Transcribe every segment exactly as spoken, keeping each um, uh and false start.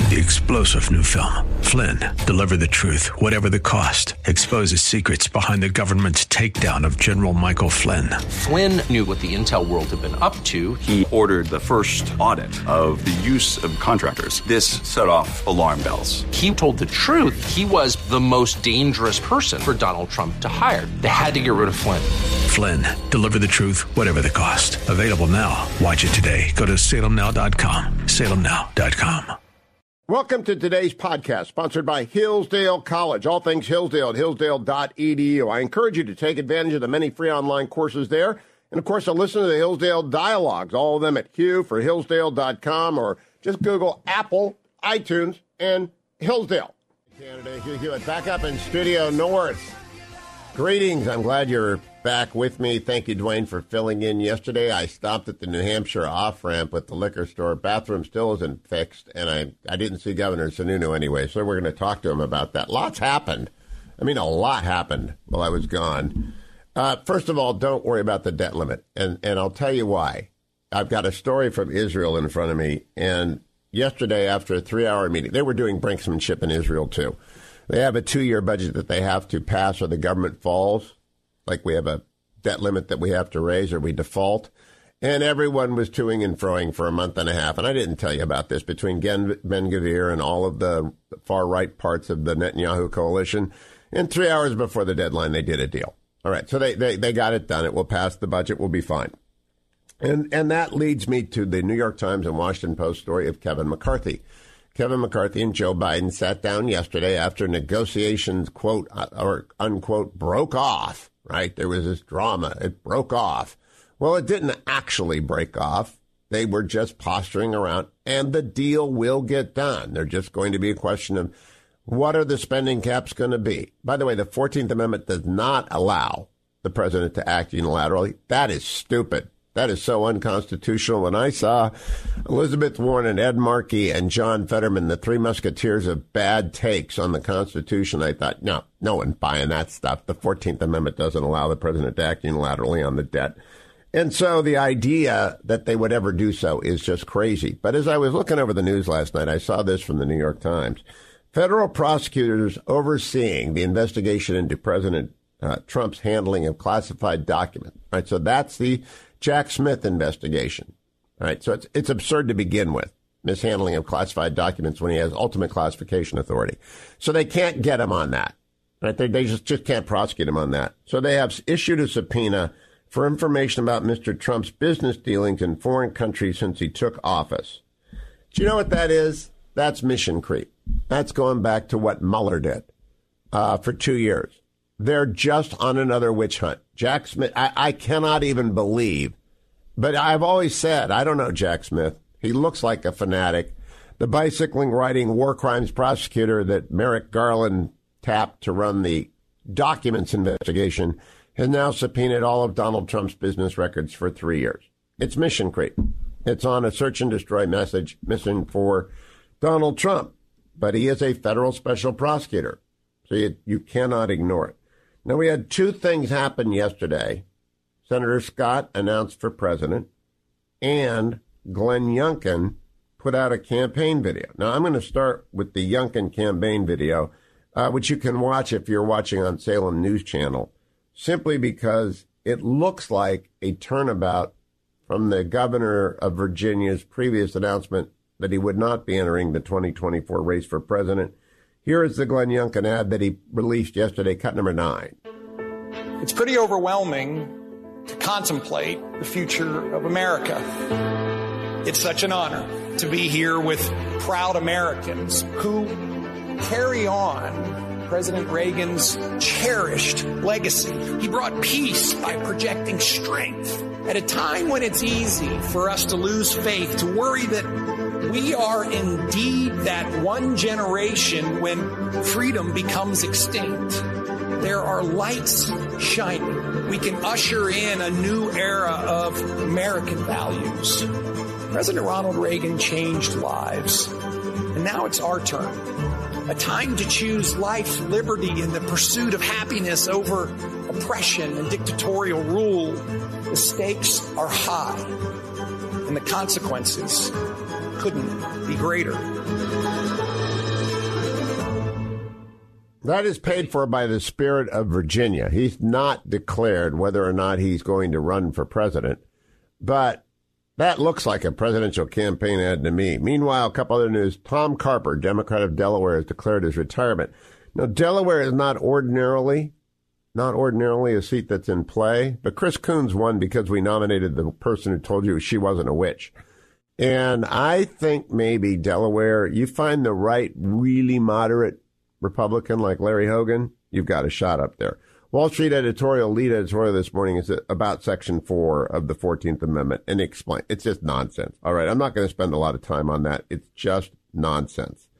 The explosive new film, Flynn, deliver the truth, whatever the cost, exposes secrets behind the government's takedown of General Michael Flynn. Flynn knew what the intel world had been up to. He ordered the first audit of the use of contractors. This set off alarm bells. He told the truth. He was the most dangerous person for Donald Trump to hire. They had to get rid of Flynn. Flynn, deliver the truth, whatever the cost. Available now. Watch it today. Go to salem now dot com. salem now dot com. Welcome to today's podcast, sponsored by Hillsdale College. All things Hillsdale at hillsdale dot e d u. I encourage you to take advantage of the many free online courses there. And, of course, to listen to the Hillsdale Dialogues, all of them at Hugh for hillsdale dot com, or just Google Apple, iTunes, and Hillsdale. Canada, Hugh Hewitt, back up in Studio North. Greetings. I'm glad you're back with me. Thank you, Dwayne, for filling in yesterday. I stopped at the New Hampshire off-ramp at the liquor store. Bathroom still isn't fixed, and I, I didn't see Governor Sununu anyway, so we're going to talk to him about that. Lots happened. I mean, a lot happened while I was gone. Uh, first of all, don't worry about the debt limit, and, and I'll tell you why. I've got a story from Israel in front of me, and yesterday after a three-hour meeting, they were doing brinksmanship in Israel, too. They have a two-year budget that they have to pass or the government falls, like we have a debt limit that we have to raise or we default. And everyone was toing and froing for a month and a half. And I didn't tell you about this between Ben-Gvir and all of the far-right parts of the Netanyahu coalition. And three hours before the deadline, they did a deal. All right, so they, they, they got it done. It will pass. The budget will be fine. And, and that leads me to the New York Times and Washington Post story of Kevin McCarthy. Kevin McCarthy and Joe Biden sat down yesterday after negotiations, quote, or unquote, broke off, right? There was this drama. It broke off. Well, it didn't actually break off. They were just posturing around, and the deal will get done. They're just going to be a question of what are the spending caps going to be? By the way, the fourteenth Amendment does not allow the president to act unilaterally. That is stupid. That is so unconstitutional. When I saw Elizabeth Warren and Ed Markey and John Fetterman, the three musketeers of bad takes on the Constitution, I thought, no, no one buying that stuff. The fourteenth Amendment doesn't allow the president to act unilaterally on the debt. And so the idea that they would ever do so is just crazy. But as I was looking over the news last night, I saw this from the New York Times. Federal prosecutors overseeing the investigation into President uh, Trump's handling of classified documents. Right, so that's the Jack Smith investigation. All right, so it's it's absurd to begin with, mishandling of classified documents when he has ultimate classification authority. So they can't get him on that. Right? They, they just, just can't prosecute him on that. So they have issued a subpoena for information about Mister Trump's business dealings in foreign countries since he took office. Do you know what that is? That's mission creep. That's going back to what Mueller did uh, for two years. They're just on another witch hunt. Jack Smith, I, I cannot even believe, but I've always said, I don't know Jack Smith. He looks like a fanatic. The bicycling, riding war crimes prosecutor that Merrick Garland tapped to run the documents investigation has now subpoenaed all of Donald Trump's business records for three years. It's mission creep. It's on a search and destroy message mission for Donald Trump, but he is a federal special prosecutor, so you, you cannot ignore it. Now, we had two things happen yesterday. Senator Scott announced for president, and Glenn Youngkin put out a campaign video. Now, I'm going to start with the Youngkin campaign video, uh, which you can watch if you're watching on Salem News Channel, simply because it looks like a turnabout from the governor of Virginia's previous announcement that he would not be entering the twenty twenty-four race for president. Here is the Glenn Youngkin ad that he released yesterday, cut number nine. It's pretty overwhelming to contemplate the future of America. It's such an honor to be here with proud Americans who carry on President Reagan's cherished legacy. He brought peace by projecting strength at a time when it's easy for us to lose faith, to worry that we are indeed that one generation when freedom becomes extinct. There are lights shining. We can usher in a new era of American values. President Ronald Reagan changed lives, and now it's our turn. A time to choose life, liberty, and the pursuit of happiness over oppression and dictatorial rule. The stakes are high, and the consequences couldn't be greater. That is paid for by the spirit of Virginia. He's not declared whether or not he's going to run for president, but that looks like a presidential campaign ad to me. Meanwhile, a couple other news. Tom Carper, Democrat of Delaware, has declared his retirement. Now, Delaware is not ordinarily, not ordinarily a seat that's in play, but Chris Coons won because we nominated the person who told you she wasn't a witch. And I think maybe Delaware, you find the right, really moderate Republican like Larry Hogan, you've got a shot up there. Wall Street editorial, lead editorial this morning is about Section four of the fourteenth Amendment, and explain. It's just nonsense. All right, I'm not going to spend a lot of time on that. It's just nonsense.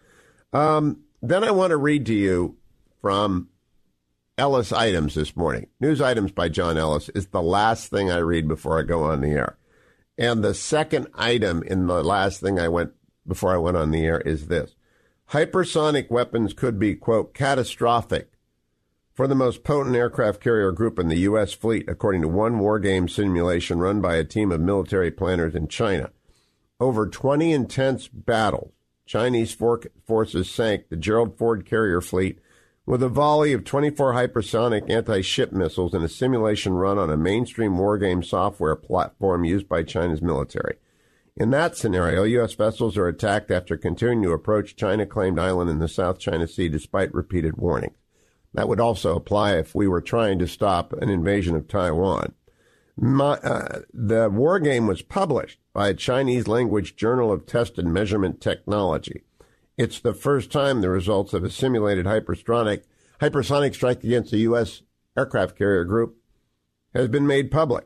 Um, then I want to read to you from Ellis Items this morning. News Items by John Ellis is the last thing I read before I go on the air. And the second item in the last thing I went before I went on the air is this. Hypersonic weapons could be, quote, catastrophic for the most potent aircraft carrier group in the U S fleet, according to one war game simulation run by a team of military planners in China. Over twenty intense battles, Chinese for- forces sank the Gerald Ford carrier fleet with a volley of twenty-four hypersonic anti-ship missiles in a simulation run on a mainstream war game software platform used by China's military. In that scenario, U S vessels are attacked after continuing to approach China-claimed island in the South China Sea despite repeated warnings. That would also apply if we were trying to stop an invasion of Taiwan. My, uh, the war game was published by a Chinese-language Journal of Test and Measurement Technology. It's the first time the results of a simulated hypersonic, hypersonic strike against a U S aircraft carrier group has been made public.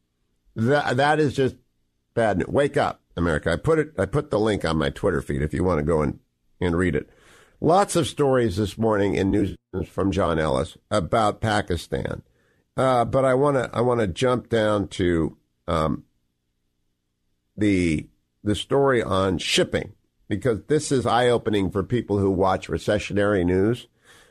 That, that is just bad news. Wake up, America. I put it. I put the link on my Twitter feed if you want to go and, and read it. Lots of stories this morning in news from John Ellis about Pakistan, uh, but I want to I want to jump down to um, the the story on shipping because this is eye opening for people who watch recessionary news.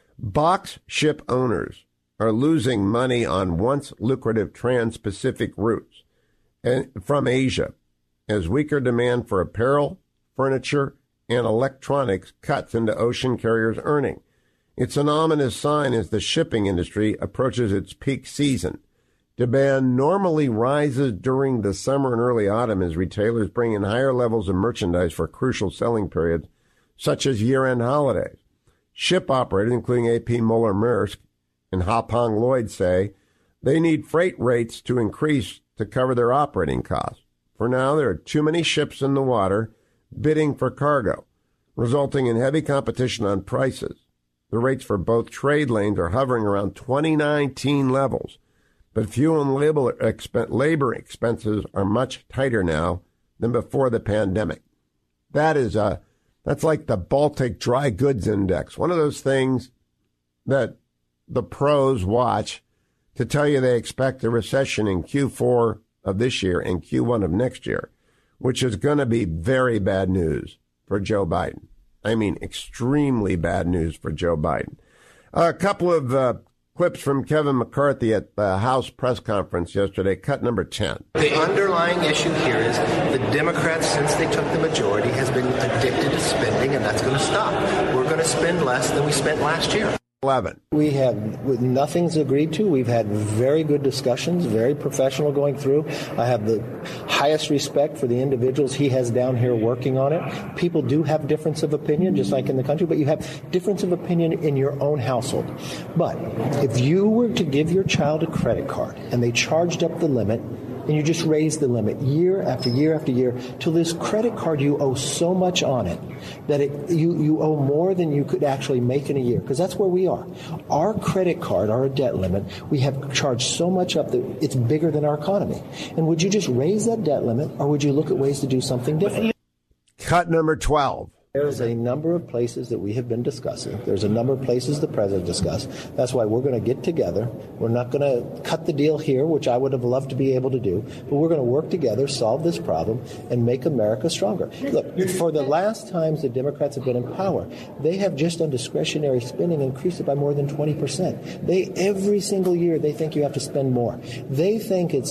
Box ship owners are losing money on once lucrative trans-Pacific routes and from Asia as weaker demand for apparel, furniture, and electronics cuts into ocean carriers' earning. It's an ominous sign as the shipping industry approaches its peak season. Demand normally rises during the summer and early autumn as retailers bring in higher levels of merchandise for crucial selling periods, such as year-end holidays. Ship operators, including A P Moller-Maersk and Hapag-Lloyd, say they need freight rates to increase to cover their operating costs. For now, there are too many ships in the water bidding for cargo, resulting in heavy competition on prices. The rates for both trade lanes are hovering around twenty nineteen levels, but fuel and labor, exp- labor expenses are much tighter now than before the pandemic. That is a, that's like the Baltic Dry Goods Index, one of those things that the pros watch to tell you they expect a recession in Q four of this year and Q one of next year, which is going to be very bad news for Joe Biden. I mean, extremely bad news for Joe Biden. Uh, a couple of uh, clips from Kevin McCarthy at the House press conference yesterday, cut number ten. The underlying issue here is the Democrats, since they took the majority, has been addicted to spending, and that's going to stop. We're going to spend less than we spent last year. eleven. We have, nothing's agreed to. We've had very good discussions, very professional going through. I have the highest respect for the individuals he has down here working on it. People do have difference of opinion, just like in the country, but you have difference of opinion in your own household. But if you were to give your child a credit card and they charged up the limit, and you just raise the limit year after year after year till this credit card you owe so much on it that it, you, you owe more than you could actually make in a year, because that's where we are. Our credit card, our debt limit, we have charged so much up that it's bigger than our economy. And would you just raise that debt limit, or would you look at ways to do something different? Cut number twelve. There's a number of places that we have been discussing. There's a number of places the president discussed. That's why we're going to get together. We're not going to cut the deal here, which I would have loved to be able to do, but we're going to work together, solve this problem, and make America stronger. Look, for the last times the Democrats have been in power, they have just on discretionary spending increased it by more than twenty percent. They, every single year, they think you have to spend more. They think it's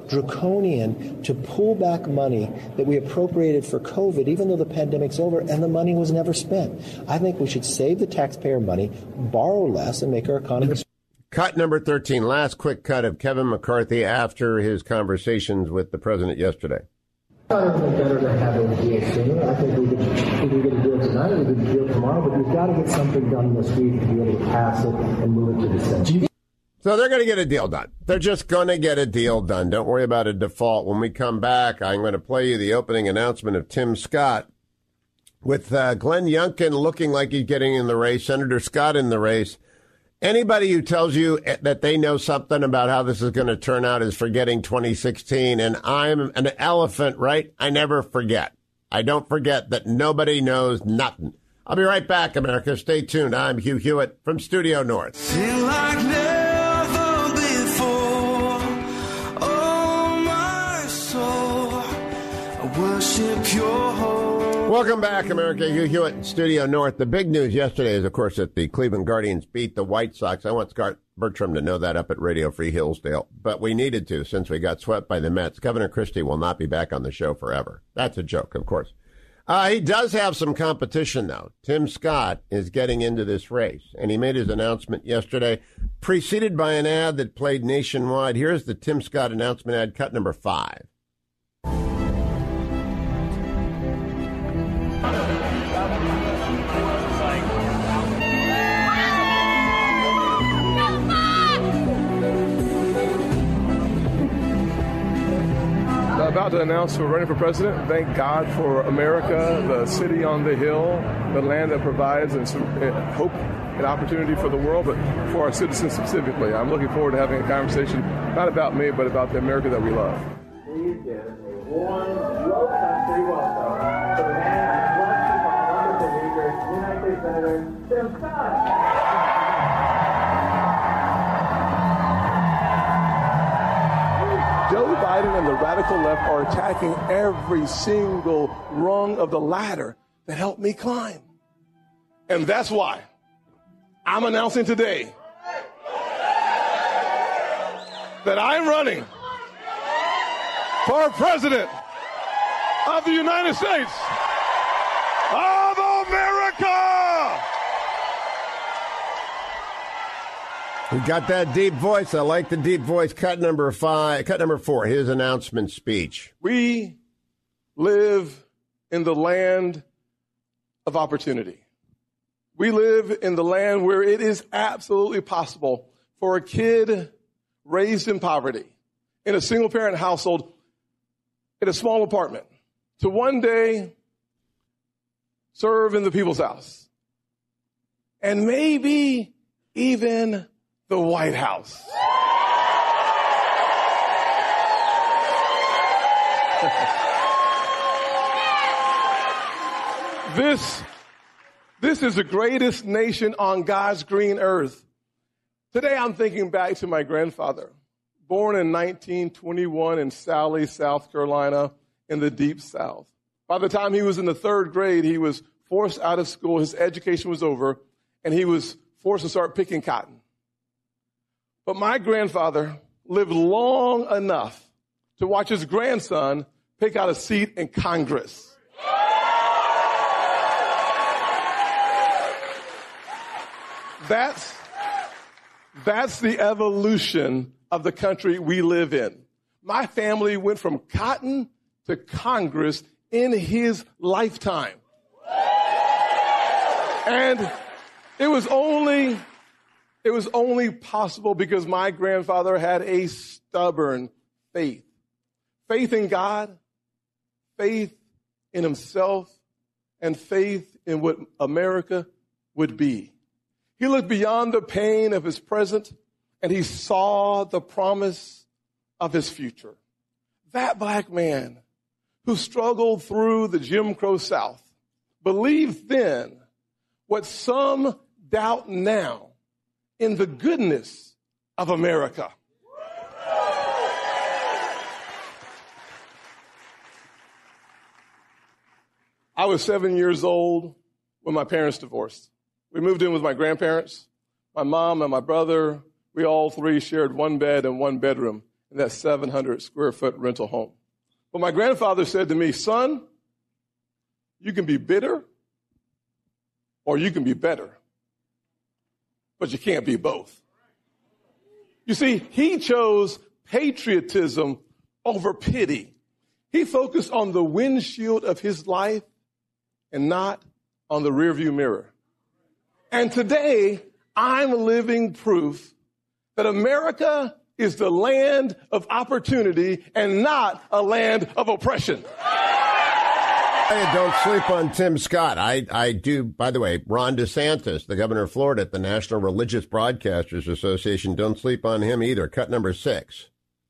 draconian to pull back money that we appropriated for COVID, even though the pandemic's over and the money was never spent. I think we should save the taxpayer money, borrow less, and make our economy. Cut number thirteen, last quick cut of Kevin McCarthy after his conversations with the president yesterday. I thought it would be better to have a deal sooner. I think we could, if we get a deal tonight, we could deal tomorrow, but we've got to get something done this week to be able to pass it and move it to the Senate. So they're going to get a deal done. They're just going to get a deal done. Don't worry about a default. When we come back, I'm going to play you the opening announcement of Tim Scott with uh, Glenn Youngkin looking like he's getting in the race, Senator Scott in the race. Anybody who tells you that they know something about how this is going to turn out is forgetting twenty sixteen. And I'm an elephant, right? I never forget. I don't forget that nobody knows nothing. I'll be right back, America. Stay tuned. I'm Hugh Hewitt from Studio North. Feel like never before. Oh, my soul, I worship your holy. Welcome back, America. Hugh Hewitt in Studio North. The big news yesterday is, of course, that the Cleveland Guardians beat the White Sox. I want Scott Bertram to know that up at Radio Free Hillsdale. But we needed to since we got swept by the Mets. Governor Christie will not be back on the show forever. That's a joke, of course. Uh, he does have some competition, though. Tim Scott is getting into this race, and he made his announcement yesterday, preceded by an ad that played nationwide. Here's the Tim Scott announcement ad, cut number five. About to announce we're running for president. Thank God for America, the city on the hill, the land that provides and hope and opportunity for the world, but for our citizens specifically. I'm looking forward to having a conversation, not about me, but about the America that we love. Please give a warm, low country welcome to the man who wonderful leader, United States Senator Tim Scott. Joe Biden and the radical left are attacking every single rung of the ladder that helped me climb. And that's why I'm announcing today that I'm running for president of the United States of America. He got that deep voice. I like the deep voice. Cut number five, cut number four, his announcement speech. We live in the land of opportunity. We live in the land where it is absolutely possible for a kid raised in poverty, in a single-parent household, in a small apartment, to one day serve in the People's House, and maybe even the White House. This, this is the greatest nation on God's green earth. Today I'm thinking back to my grandfather, born in nineteen twenty-one in Sally, South Carolina, in the Deep South. By the time he was in the third grade, he was forced out of school. His education was over, and he was forced to start picking cotton. But my grandfather lived long enough to watch his grandson pick out a seat in Congress. That's, that's the evolution of the country we live in. My family went from cotton to Congress in his lifetime. And it was only, it was only possible because my grandfather had a stubborn faith. Faith in God, faith in himself, and faith in what America would be. He looked beyond the pain of his present, and he saw the promise of his future. That black man who struggled through the Jim Crow South believed then what some doubt now in the goodness of America. I was seven years old when my parents divorced. We moved in with my grandparents. My mom and my brother, we all three shared one bed and one bedroom. in that seven hundred square foot rental home. But my grandfather said to me, son, you can be bitter or you can be better, but you can't be both. You see, he chose patriotism over pity. He focused on the windshield of his life and not on the rearview mirror. And today, I'm living proof that America is the land of opportunity and not a land of oppression. Hey, don't sleep on Tim Scott. I, I do, by the way, Ron DeSantis, the governor of Florida at the National Religious Broadcasters Association, don't sleep on him either. Cut number six.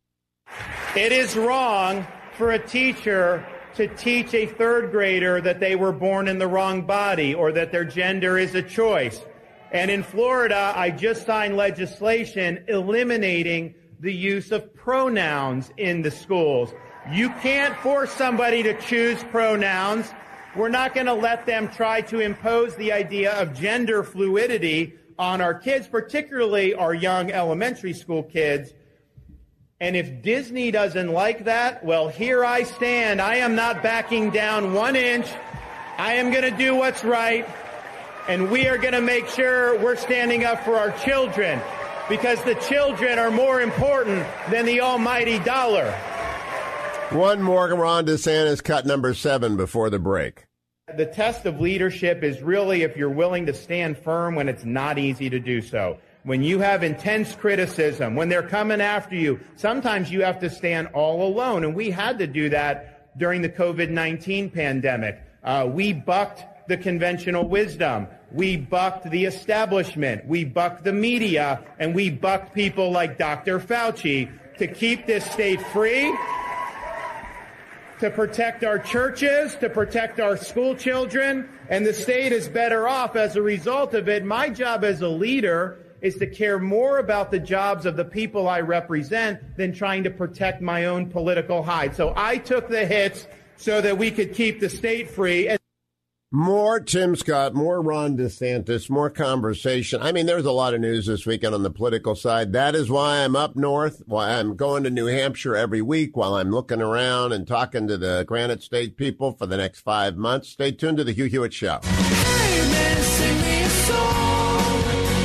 It is wrong for a teacher to teach a third grader that they were born in the wrong body or that their gender is a choice. And in Florida, I just signed legislation eliminating the use of pronouns in the schools. You can't force somebody to choose pronouns. We're not going to let them try to impose the idea of gender fluidity on our kids, particularly our young elementary school kids. And if Disney doesn't like that, well, here I stand. I am not backing down one inch. I am going to do what's right. And we are going to make sure we're standing up for our children, because the children are more important than the almighty dollar. One more, Ron DeSantis, cut number seven before the break. The test of leadership is really if you're willing to stand firm when it's not easy to do so. When you have intense criticism, when they're coming after you, sometimes you have to stand all alone. And we had to do that during the COVID nineteen pandemic. Uh, we bucked the conventional wisdom. We bucked the establishment. We bucked the media. And we bucked people like Doctor Fauci to keep this state free, to protect our churches, to protect our school children. And the state is better off as a result of it. My job as a leader is to care more about the jobs of the people I represent than trying to protect my own political hide. So I took the hits so that we could keep the state free. More Tim Scott, more Ron DeSantis, more conversation. I mean, there's a lot of news this weekend on the political side. That is why I'm up north, why I'm going to New Hampshire every week, while I'm looking around and talking to the Granite State people for the next five months. Stay tuned to the Hugh Hewitt Show. Hey, man, sing me a song.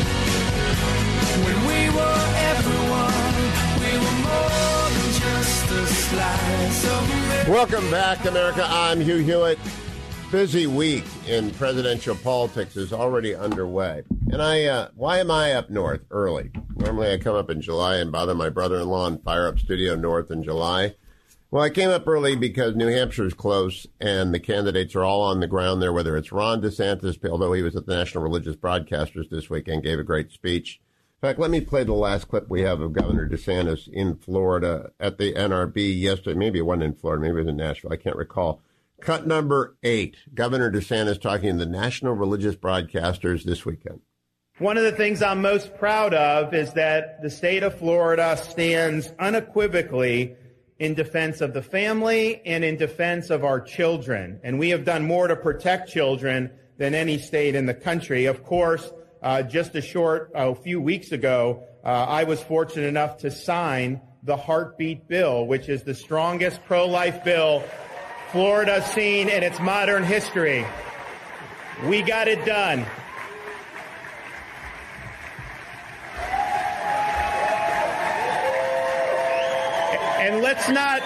When we were everyone, we were more than just a slice of America. Welcome back to America. I'm Hugh Hewitt. Busy week in presidential politics is already underway. And I, uh, why am I up north early? Normally I come up in July and bother my brother-in-law and fire up Studio North in July. Well, I came up early because New Hampshire's close and the candidates are all on the ground there, whether it's Ron DeSantis, although he was at the National Religious Broadcasters this weekend, gave a great speech. In fact, let me play the last clip we have of Governor DeSantis in Florida at the N R B yesterday. Maybe it wasn't in Florida, maybe it was in Nashville, I can't recall. Cut number eight, Governor DeSantis talking to the National Religious Broadcasters this weekend. One of the things I'm most proud of is that the state of Florida stands unequivocally in defense of the family and in defense of our children. And we have done more to protect children than any state in the country. Of course, uh, just a short, a uh, few weeks ago, uh, I was fortunate enough to sign the Heartbeat Bill, which is the strongest pro-life bill Florida's seen in its modern history. We got it done. And let's not,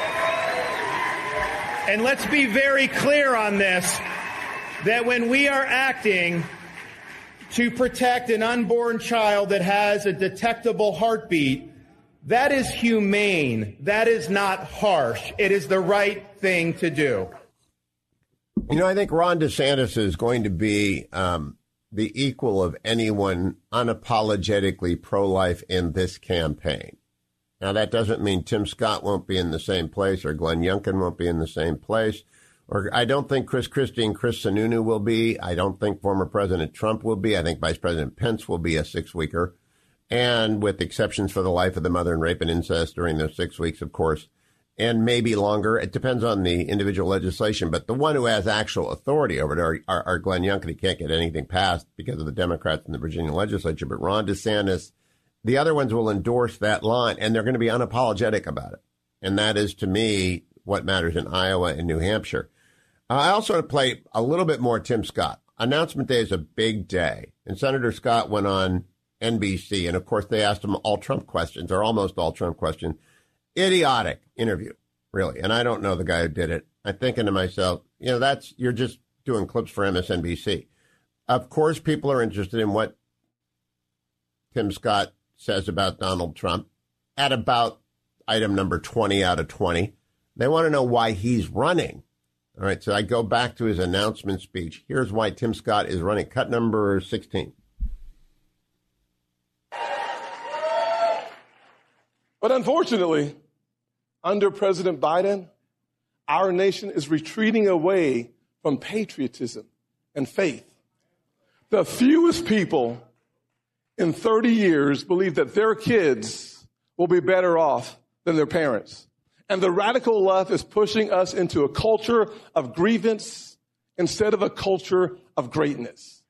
and let's be very clear on this, that when we are acting to protect an unborn child that has a detectable heartbeat, that is humane. That is not harsh. It is the right thing to do. You know, I think Ron DeSantis is going to be um, the equal of anyone unapologetically pro-life in this campaign. Now, that doesn't mean Tim Scott won't be in the same place or Glenn Youngkin won't be in the same place. Or I don't think Chris Christie and Chris Sununu will be. I don't think former President Trump will be. I think Vice President Pence will be a six-weeker. And with exceptions for the life of the mother and rape and incest during those six weeks, of course, and maybe longer. It depends on the individual legislation. But the one who has actual authority over it are, are, are Glenn Youngkin. He can't get anything passed because of the Democrats in the Virginia legislature. But Ron DeSantis the other ones will endorse that line, and they're going to be unapologetic about it. And that is, to me, what matters in Iowa and New Hampshire. Uh, I also want to play a little bit more Tim Scott. Announcement Day is a big day. And Senator Scott went on N B C, and, of course, they asked him all Trump questions, or almost all Trump questions. Idiotic interview, really. And I don't know the guy who did it. I'm thinking to myself, you know, that's you're just doing clips for M S N B C. Of course, people are interested in what Tim Scott says about Donald Trump at about item number twenty out of twenty. They want to know why he's running. All right, so I go back to his announcement speech. Here's why Tim Scott is running. Cut number sixteen. But unfortunately, under President Biden, our nation is retreating away from patriotism and faith. The fewest people in thirty years believe that their kids will be better off than their parents. And the radical left is pushing us into a culture of grievance instead of a culture of greatness.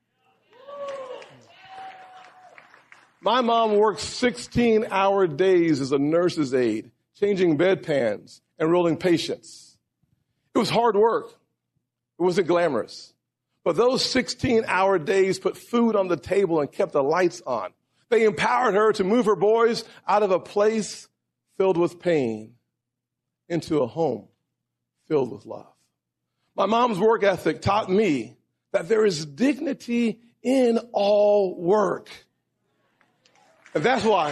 My mom worked sixteen-hour days as a nurse's aide, changing bedpans and rolling patients. It was hard work. It wasn't glamorous. But those sixteen-hour days put food on the table and kept the lights on. They empowered her to move her boys out of a place filled with pain into a home filled with love. My mom's work ethic taught me that there is dignity in all work. And that's why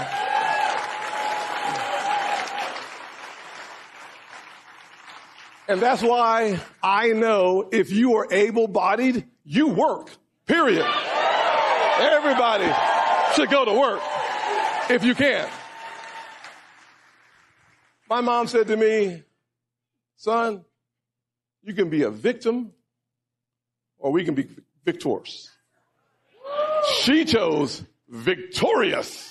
And that's why I know if you are able-bodied, you work, period. Everybody should go to work if you can. My mom said to me, son, you can be a victim or we can be victors. She chose victorious.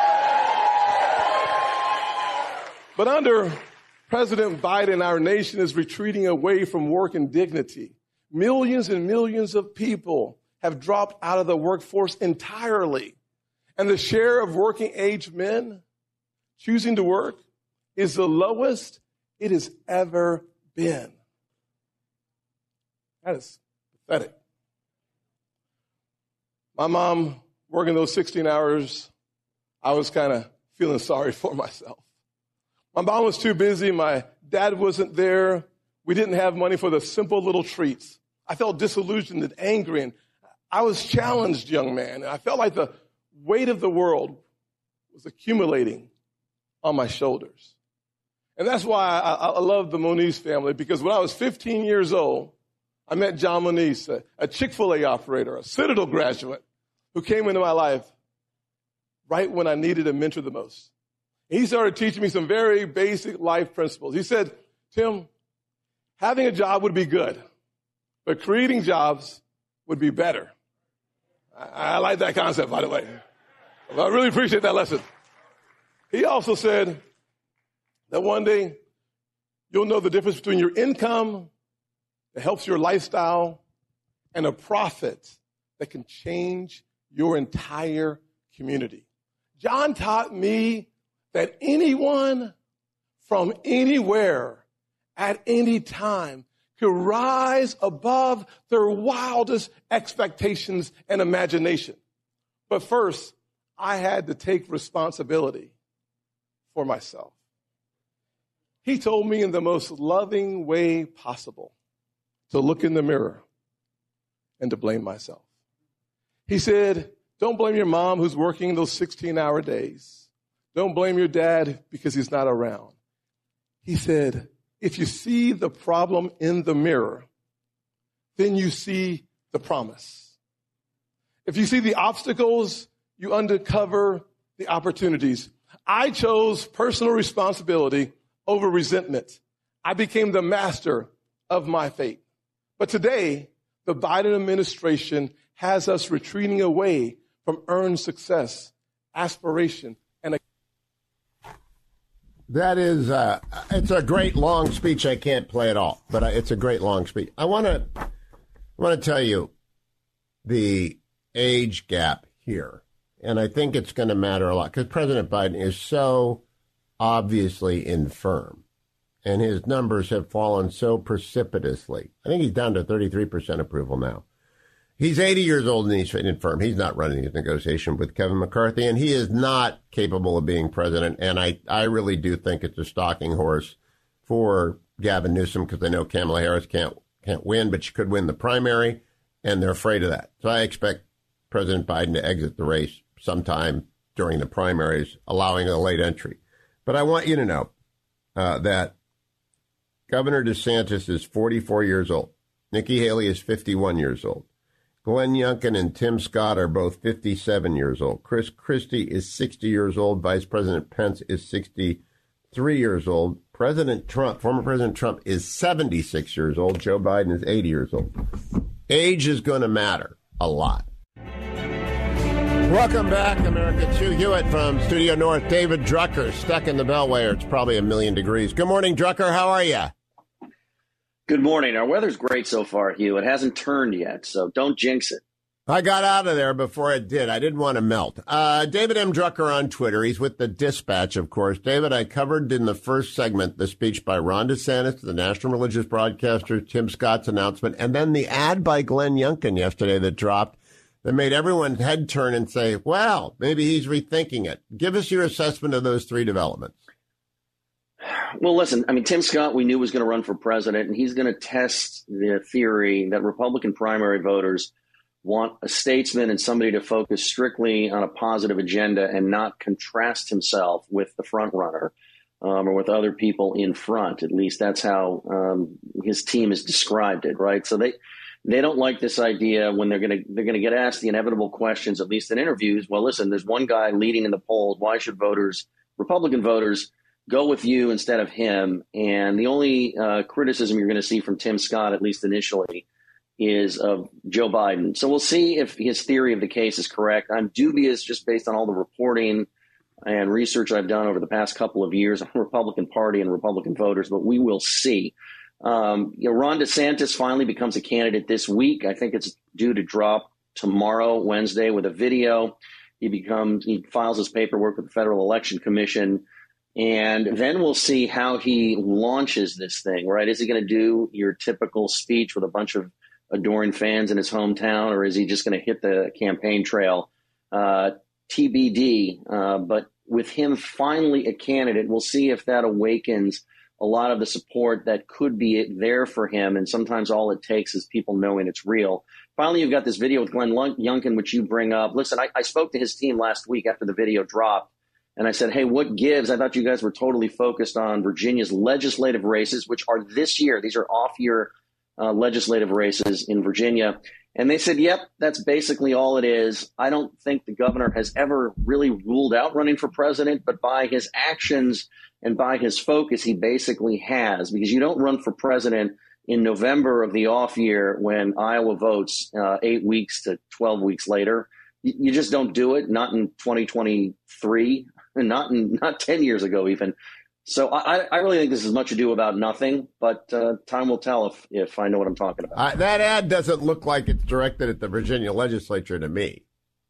But under President Biden, our nation is retreating away from work and dignity. Millions and millions of people have dropped out of the workforce entirely. And the share of working age men choosing to work is the lowest it has ever been. That is pathetic. My mom working those sixteen hours, I was kind of feeling sorry for myself. My mom was too busy. My dad wasn't there. We didn't have money for the simple little treats. I felt disillusioned and angry, and I was challenged, young man. And I felt like the weight of the world was accumulating on my shoulders. And that's why I, I love the Moniz family, because when I was fifteen years old, I met John Moniz, a, a Chick-fil-A operator, a Citadel graduate, who came into my life right when I needed a mentor the most. He started teaching me some very basic life principles. He said, Tim, having a job would be good, but creating jobs would be better. I, I like that concept, by the way. I really appreciate that lesson. He also said that one day you'll know the difference between your income that helps your lifestyle and a profit that can change your entire community. John taught me that anyone from anywhere at any time could rise above their wildest expectations and imagination. But first, I had to take responsibility for myself. He told me in the most loving way possible to look in the mirror and to blame myself. He said, don't blame your mom who's working those sixteen-hour days. Don't blame your dad because he's not around. He said, if you see the problem in the mirror, then you see the promise. If you see the obstacles, you uncover the opportunities. I chose personal responsibility over resentment. I became the master of my fate. But today, the Biden administration has us retreating away from earned success, aspiration, and a That is, uh, it's a great long speech. I can't play it all, but it's a great long speech. I want to, I want to tell you the age gap here. And I think it's going to matter a lot because President Biden is so obviously infirm, and his numbers have fallen so precipitously. I think he's down to thirty-three percent approval now. He's eighty years old and he's infirm. He's not running his negotiation with Kevin McCarthy, and he is not capable of being president. And I, I really do think it's a stalking horse for Gavin Newsom because they know Kamala Harris can't can't win, but she could win the primary, and they're afraid of that. So I expect President Biden to exit the race sometime during the primaries, allowing a late entry. But I want you to know uh, that Governor DeSantis is forty-four years old. Nikki Haley is fifty-one years old. Glenn Youngkin and Tim Scott are both fifty-seven years old. Chris Christie is sixty years old. Vice President Pence is sixty-three years old. President Trump, former President Trump, is seventy-six years old. Joe Biden is eighty years old. Age is going to matter a lot. Welcome back, America. Hugh Hewitt from Studio North. David Drucker stuck in the Beltway. It's probably a million degrees. Good morning, Drucker. How are you? Good morning. Our weather's great so far, Hugh. It hasn't turned yet, so don't jinx it. I got out of there before it did. I didn't want to melt. Uh, David M. Drucker on Twitter. He's with the Dispatch, of course. David, I covered in the first segment the speech by Ron DeSantis, the national religious broadcaster, Tim Scott's announcement, and then the ad by Glenn Youngkin yesterday that dropped that made everyone's head turn and say, well, maybe he's rethinking it. Give us your assessment of those three developments. Well, listen, I mean, Tim Scott, we knew was going to run for president, and he's going to test the theory that Republican primary voters want a statesman and somebody to focus strictly on a positive agenda and not contrast himself with the front runner um, or with other people in front. At least that's how um, his team has described it, right? So they they don't like this idea when they're going to they're going to get asked the inevitable questions, at least in interviews. Well, listen, there's one guy leading in the polls. Why should voters, Republican voters, go with you instead of him? And the only uh, criticism you're going to see from Tim Scott, at least initially, is of Joe Biden. So we'll see if his theory of the case is correct. I'm dubious just based on all the reporting and research I've done over the past couple of years on the Republican Party and Republican voters, but we will see. Um, you know, Ron DeSantis finally becomes a candidate this week. I think it's due to drop tomorrow, Wednesday, with a video. He becomes he files his paperwork with the Federal Election Commission. And then we'll see how he launches this thing, right? Is he going to do your typical speech with a bunch of adoring fans in his hometown, or is he just going to hit the campaign trail? Uh, T B D. Uh, but with him finally a candidate, we'll see if that awakens a lot of the support that could be there for him. And sometimes all it takes is people knowing it's real. Finally, you've got this video with Glenn Youngkin, which you bring up. Listen, I, I spoke to his team last week after the video dropped. And I said, hey, what gives? I thought you guys were totally focused on Virginia's legislative races, which are this year. These are off-year uh, legislative races in Virginia. And they said, yep, that's basically all it is. I don't think the governor has ever really ruled out running for president, but by his actions and by his focus, he basically has, because you don't run for president in November of the off year when Iowa votes uh, eight weeks to twelve weeks later. You, you just don't do it, not in twenty twenty-three. And not in, not ten years ago even. So I, I really think this is much ado about nothing, but uh, time will tell if, if I know what I'm talking about. Uh, that ad doesn't look like it's directed at the Virginia legislature to me.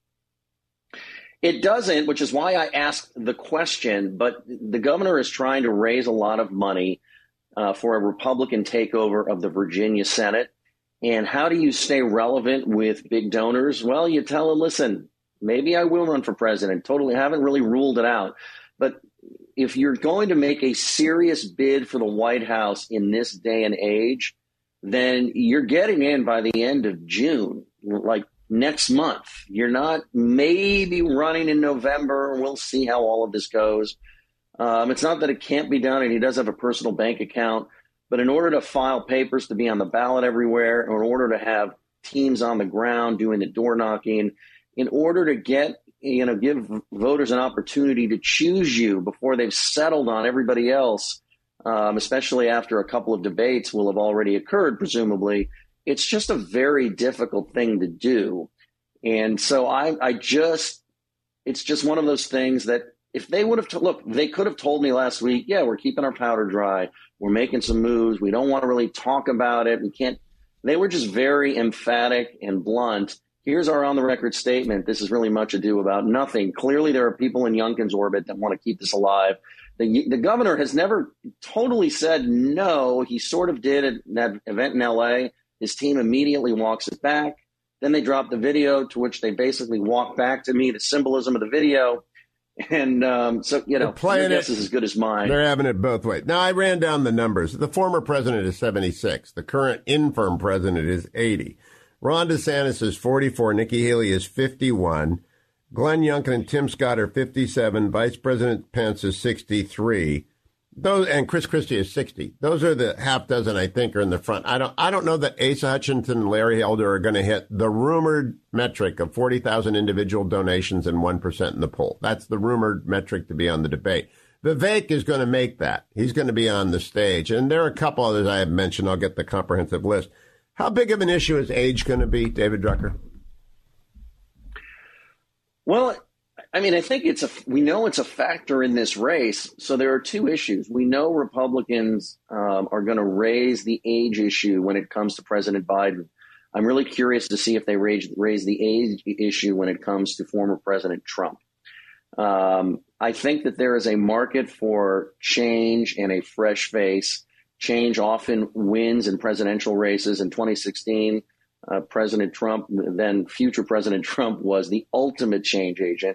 It doesn't, which is why I asked the question, but the governor is trying to raise a lot of money uh, for a Republican takeover of the Virginia Senate. And how do you stay relevant with big donors? Well, you tell them, listen, maybe I will run for president. Totally haven't really ruled it out. But if you're going to make a serious bid for the White House in this day and age, then you're getting in by the end of June, like next month. You're not maybe running in November. We'll see how all of this goes. Um, it's not that it can't be done, and he does have a personal bank account. But in order to file papers to be on the ballot everywhere, or in order to have teams on the ground doing the door knocking, in order to get, you know, give voters an opportunity to choose you before they've settled on everybody else, um, especially after a couple of debates will have already occurred, presumably, it's just a very difficult thing to do. And so I, I just, it's just one of those things that if they would have, to, look, they could have told me last week, yeah, we're keeping our powder dry. We're making some moves. We don't want to really talk about it. We can't. They were just very emphatic and blunt. here's our on-the-record statement. This is really much ado about nothing. Clearly, there are people in Youngkin's orbit that want to keep this alive. The, the governor has never totally said no. He sort of did at that event in L A. His team immediately walks it back. Then they drop the video, to which they basically walk back to me the symbolism of the video. And um, so, you know, your guess is as good as mine. They're having it both ways. Now, I ran down the numbers. The former president is seventy-six. The current infirm president is eighty. Ron DeSantis is forty-four. Nikki Haley is fifty-one. Glenn Youngkin and Tim Scott are fifty-seven. Vice President Pence is sixty-three. Those and Chris Christie is sixty. Those are the half dozen I think are in the front. I don't. I don't know that Asa Hutchinson and Larry Elder are going to hit the rumored metric of forty thousand individual donations and one percent in the poll. That's the rumored metric to be on the debate. Vivek is going to make that. He's going to be on the stage, and there are a couple others I have mentioned. I'll get the comprehensive list. How big of an issue is age going to be, David Drucker? Well, I mean, I think it's a, we know it's a factor in this race. So there are two issues. We know Republicans um, are going to raise the age issue when it comes to President Biden. I'm really curious to see if they raise, raise the age issue when it comes to former President Trump. Um, I think that there is a market for change and a fresh face. Change often wins in presidential races. In twenty sixteen, uh, President Trump, then future President Trump, was the ultimate change agent.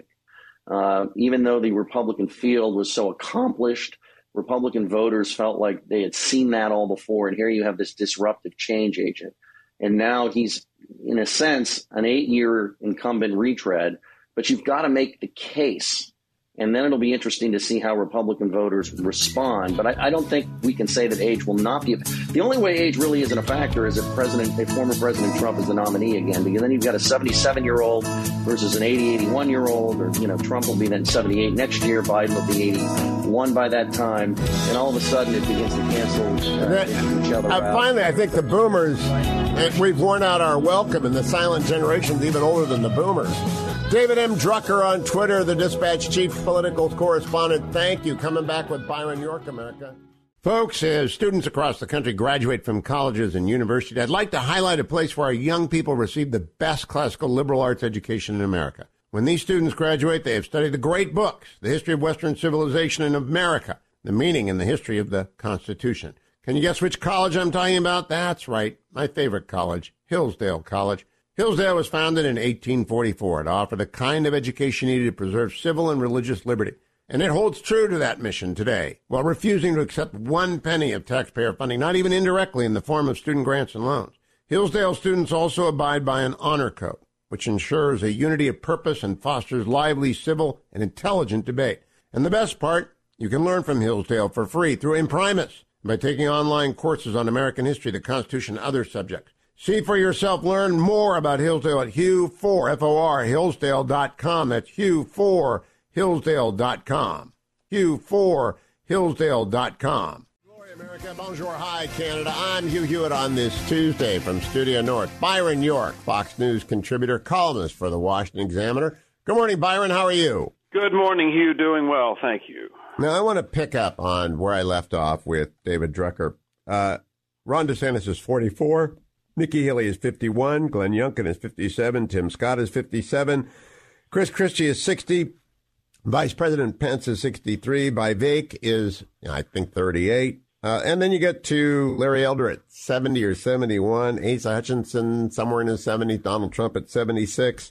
Uh, even though the Republican field was so accomplished, Republican voters felt like they had seen that all before. And here you have this disruptive change agent. And now he's, in a sense, an eight-year incumbent retread. But you've got to make the case. And then it'll be interesting to see how Republican voters respond. But I, I don't think we can say that age will not be. A, the only way age really isn't a factor is if President, if former President Trump is the nominee again, because then you've got a seventy-seven-year-old versus an eighty, eighty-one-year-old, or, you know, Trump will be then seventy-eight next year, Biden will be eighty-one by that time, and all of a sudden it begins to cancel uh, that, each other uh, out. Finally, I think the boomers, we've worn out our welcome, and the silent generation's even older than the boomers. David M. Drucker on Twitter, the Dispatch chief political correspondent. Thank you. Coming back with Byron York, America. Folks, as students across the country graduate from colleges and universities, I'd like to highlight a place where our young people receive the best classical liberal arts education in America. When these students graduate, they have studied the great books, the history of Western civilization in America, the meaning and the history of the Constitution. Can you guess which college I'm talking about? That's right, my favorite college, Hillsdale College. Hillsdale was founded in eighteen forty-four to offer the kind of education needed to preserve civil and religious liberty. And it holds true to that mission today, while refusing to accept one penny of taxpayer funding, not even indirectly in the form of student grants and loans. Hillsdale students also abide by an honor code, which ensures a unity of purpose and fosters lively, civil, and intelligent debate. And the best part, you can learn from Hillsdale for free through Imprimis by taking online courses on American history, the Constitution, and other subjects. See for yourself. Learn more about Hillsdale at Hugh four, F O R, Hillsdale dot com. That's Hugh four, Hillsdale dot com. Hugh four, Hillsdale dot com. Glory America, bonjour, hi Canada. I'm Hugh Hewitt on this Tuesday from Studio North. Byron York, Fox News contributor, columnist for the Washington Examiner. Good morning, Byron. How are you? Good morning, Hugh. Doing well, thank you. Now, I want to pick up on where I left off with David Drucker. Uh, Ron DeSantis is forty-four. Nikki Haley is fifty-one, Glenn Youngkin is fifty-seven, Tim Scott is fifty-seven, Chris Christie is sixty, Vice President Pence is sixty-three, Vivek is, I think, thirty-eight, uh, and then you get to Larry Elder at seventy or seventy-one, Asa Hutchinson somewhere in his seventies, Donald Trump at seventy-six.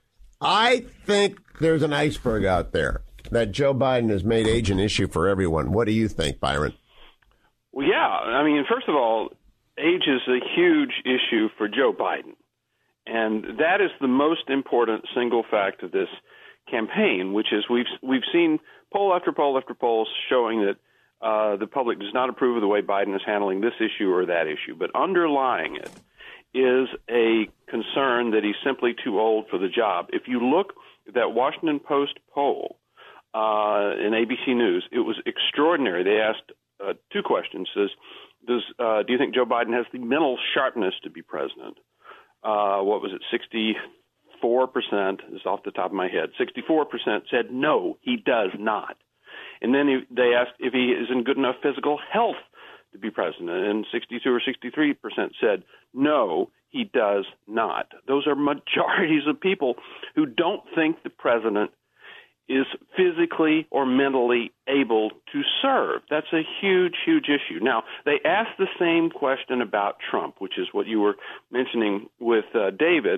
I think there's an iceberg out there that Joe Biden has made age an issue for everyone. What do you think, Byron? Well, yeah, I mean, first of all, age is a huge issue for Joe Biden, and that is the most important single fact of this campaign, which is we've we've seen poll after poll after poll showing that uh, the public does not approve of the way Biden is handling this issue or that issue, but underlying it is a concern that he's simply too old for the job. If you look at that Washington Post poll uh, in A B C News, it was extraordinary. They asked uh, two questions. Says, Does uh, do you think Joe Biden has the mental sharpness to be president? Uh, what was it, sixty-four percent is off the top of my head. sixty-four percent said no, he does not. And then he, they asked if he is in good enough physical health to be president, and sixty-two or sixty-three percent said no, he does not. Those are majorities of people who don't think the president is physically or mentally able to serve. That's a huge, huge issue. Now, they asked the same question about Trump, which is what you were mentioning with uh, David.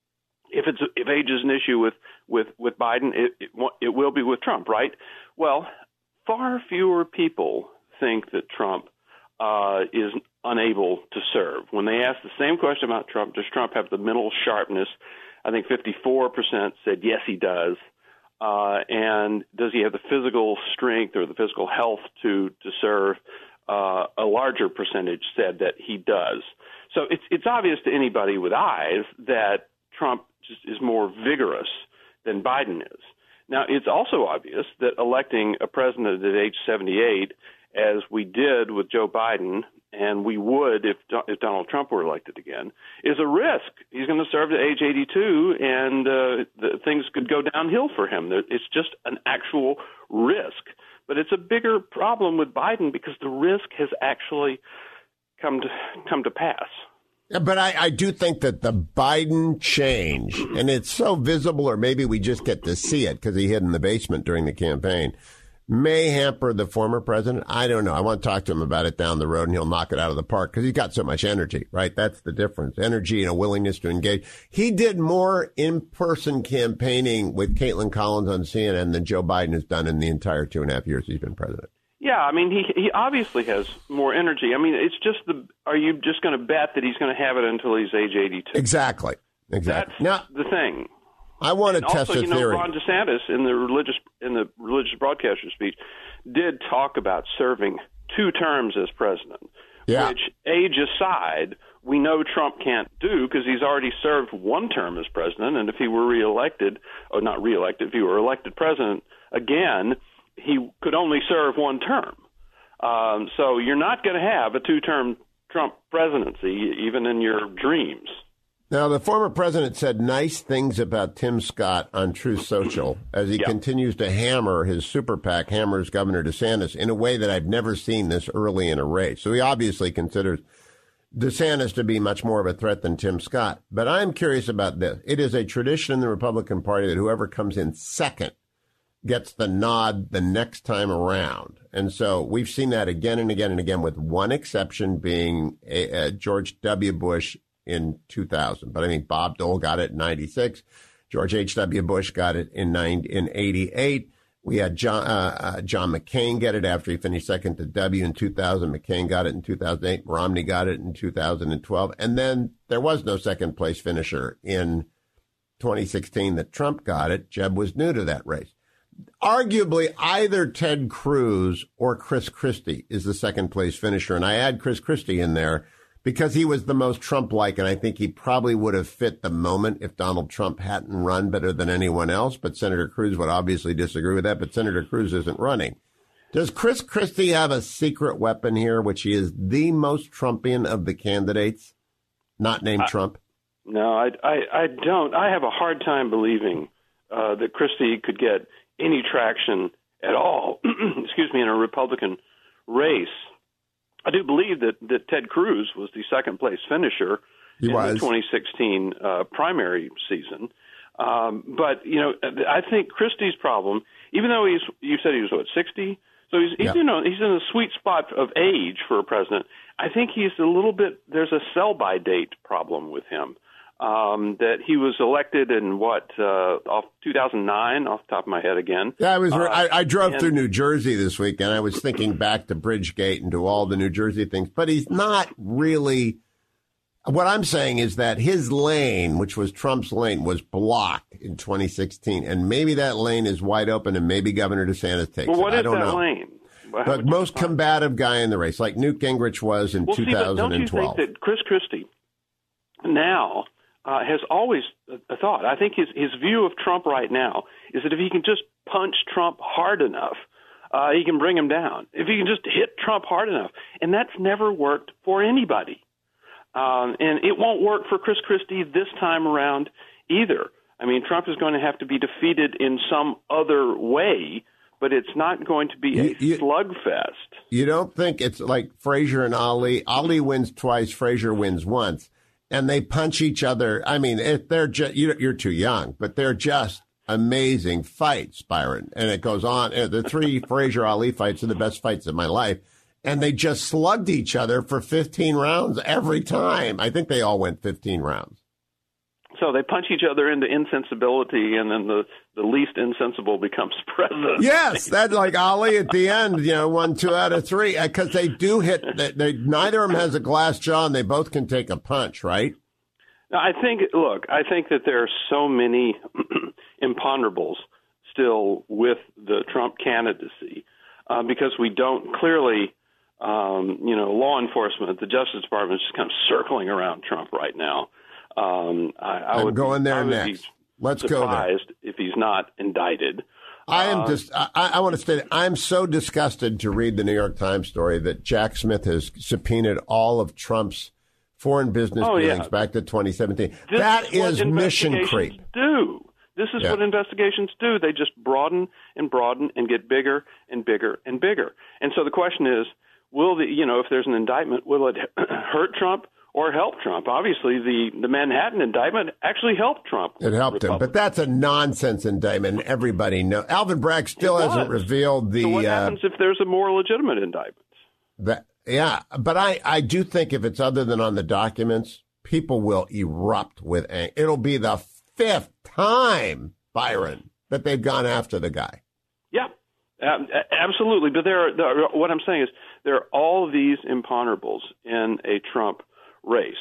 If it's if age is an issue with with with Biden, it, it it will be with Trump, right? Well, far fewer people think that Trump uh, is unable to serve. When they asked the same question about Trump, does Trump have the mental sharpness? I think fifty-four percent said yes, he does. Uh, and does he have the physical strength or the physical health to to serve? Uh, a larger percentage said that he does. So it's it's obvious to anybody with eyes that Trump just is more vigorous than Biden is. Now, it's also obvious that electing a president at age seventy-eight, as we did with Joe Biden, and we would if, if Donald Trump were elected again, is a risk. He's going to serve to age eighty-two, and uh, the, things could go downhill for him. It's just an actual risk. But it's a bigger problem with Biden because the risk has actually come to come to pass. Yeah, but I, I do think that the Biden change, and it's so visible, or maybe we just get to see it because he hid in the basement during the campaign, may hamper the former president. I don't know. I want to talk to him about it down the road, and he'll knock it out of the park because he's got so much energy, right? That's the difference. Energy and a willingness to engage. He did more in-person campaigning with Caitlin Collins on C N N than Joe Biden has done in the entire two and a half years he's been president. Yeah, I mean, he he obviously has more energy. I mean, it's just the, are you just going to bet that he's going to have it until he's age eighty-two? Exactly. Exactly. That's now, the thing. I want to and test also, a you know, theory. Ron DeSantis in the religious in the religious broadcaster speech did talk about serving two terms as president, yeah. which, age aside, we know Trump can't do because he's already served one term as president, and if he were reelected, or not reelected, if he were elected president again, he could only serve one term. Um, so you're not going to have a two-term Trump presidency, even in your dreams. Now, the former president said nice things about Tim Scott on Truth Social as he yeah. continues to hammer his super PAC, hammers Governor DeSantis in a way that I've never seen this early in a race. So he obviously considers DeSantis to be much more of a threat than Tim Scott. But I'm curious about this. It is a tradition in the Republican Party that whoever comes in second gets the nod the next time around. And so we've seen that again and again and again, with one exception being a, a George W. Bush in two thousand. But I mean, Bob Dole got it in ninety-six. George H W. Bush got it in nine, in eighty-eight. We had John, uh, uh, John McCain get it after he finished second to W in two thousand. McCain got it in two thousand eight. Romney got it in two thousand twelve. And then there was no second place finisher in twenty sixteen that Trump got it. Jeb was new to that race. Arguably, either Ted Cruz or Chris Christie is the second place finisher. And I add Chris Christie in there because he was the most Trump-like, and I think he probably would have fit the moment if Donald Trump hadn't run better than anyone else. But Senator Cruz would obviously disagree with that, but Senator Cruz isn't running. Does Chris Christie have a secret weapon here, which he is the most Trumpian of the candidates, not named I, Trump? No, I, I, I don't. I have a hard time believing uh, that Christie could get any traction at all, excuse me, in a Republican race. I do believe that, that Ted Cruz was the second place finisher he in was. the twenty sixteen uh, primary season. Um, but, you know, I think Christie's problem, even though he's, you said he was, what, sixty? So he's, he's yeah. you know, he's in a sweet spot of age for a president. I think he's a little bit, there's a sell-by date problem with him. Um, that he was elected in what, uh, off two thousand nine, off the top of my head again. Yeah, I was. Uh, I, I drove and, through New Jersey this week, and I was thinking back to Bridgegate and to all the New Jersey things. But he's not really. What I'm saying is that his lane, which was Trump's lane, was blocked in twenty sixteen, and maybe that lane is wide open, and maybe Governor DeSantis takes well, what it. is I don't that know. lane? The most combative guy in the race, like Newt Gingrich was in well, two thousand twelve. See, but don't you think that Chris Christie now uh, has always a thought? I think his his view of Trump right now is that if he can just punch Trump hard enough, uh, he can bring him down. If he can just hit Trump hard enough, and that's never worked for anybody, um, and it won't work for Chris Christie this time around either. I mean, Trump is going to have to be defeated in some other way, but it's not going to be a you, you, slugfest. You don't think it's like Frazier and Ali? Ali wins twice, Frazier wins once. and they punch each other. I mean, if they're just, you're too young, but they're just amazing fights, Byron. And it goes on. The three Frazier Ali fights are the best fights of my life. And they just slugged each other for fifteen rounds every time. I think they all went fifteen rounds. So they punch each other into insensibility, and then the, the least insensible becomes president. Yes, that's like Ali at the end, you know, one, two out of three, because they do hit, they, they, neither of them has a glass jaw, and they both can take a punch, right? Now, I think, look, I think that there are so many imponderables still with the Trump candidacy uh, because we don't clearly, um, you know, law enforcement, the Justice Department is just kind of circling around Trump right now. Um, I, I I'm would going be, there I would next. Be Let's go there. Surprised if he's not indicted. I am uh, just. I, I want to state. I'm so disgusted to read the New York Times story that Jack Smith has subpoenaed all of Trump's foreign business oh, dealings yeah. back to twenty seventeen. This that is, is mission investigations creep. Do this is yeah. what investigations do? They just broaden and broaden and get bigger and bigger and bigger. And so the question is, will the you know if there's an indictment, will it hurt Trump or help Trump? Obviously, the, the Manhattan indictment actually helped Trump. It helped him, but that's a nonsense indictment. Everybody knows. Alvin Bragg still hasn't revealed the. So what uh, happens if there's a more legitimate indictment? That yeah, but I, I do think if it's other than on the documents, people will erupt with anger. It'll be the fifth time, Byron, that they've gone after the guy. Yeah, um, absolutely. But there, are, there are, what I'm saying is there are all these imponderables in a Trump race.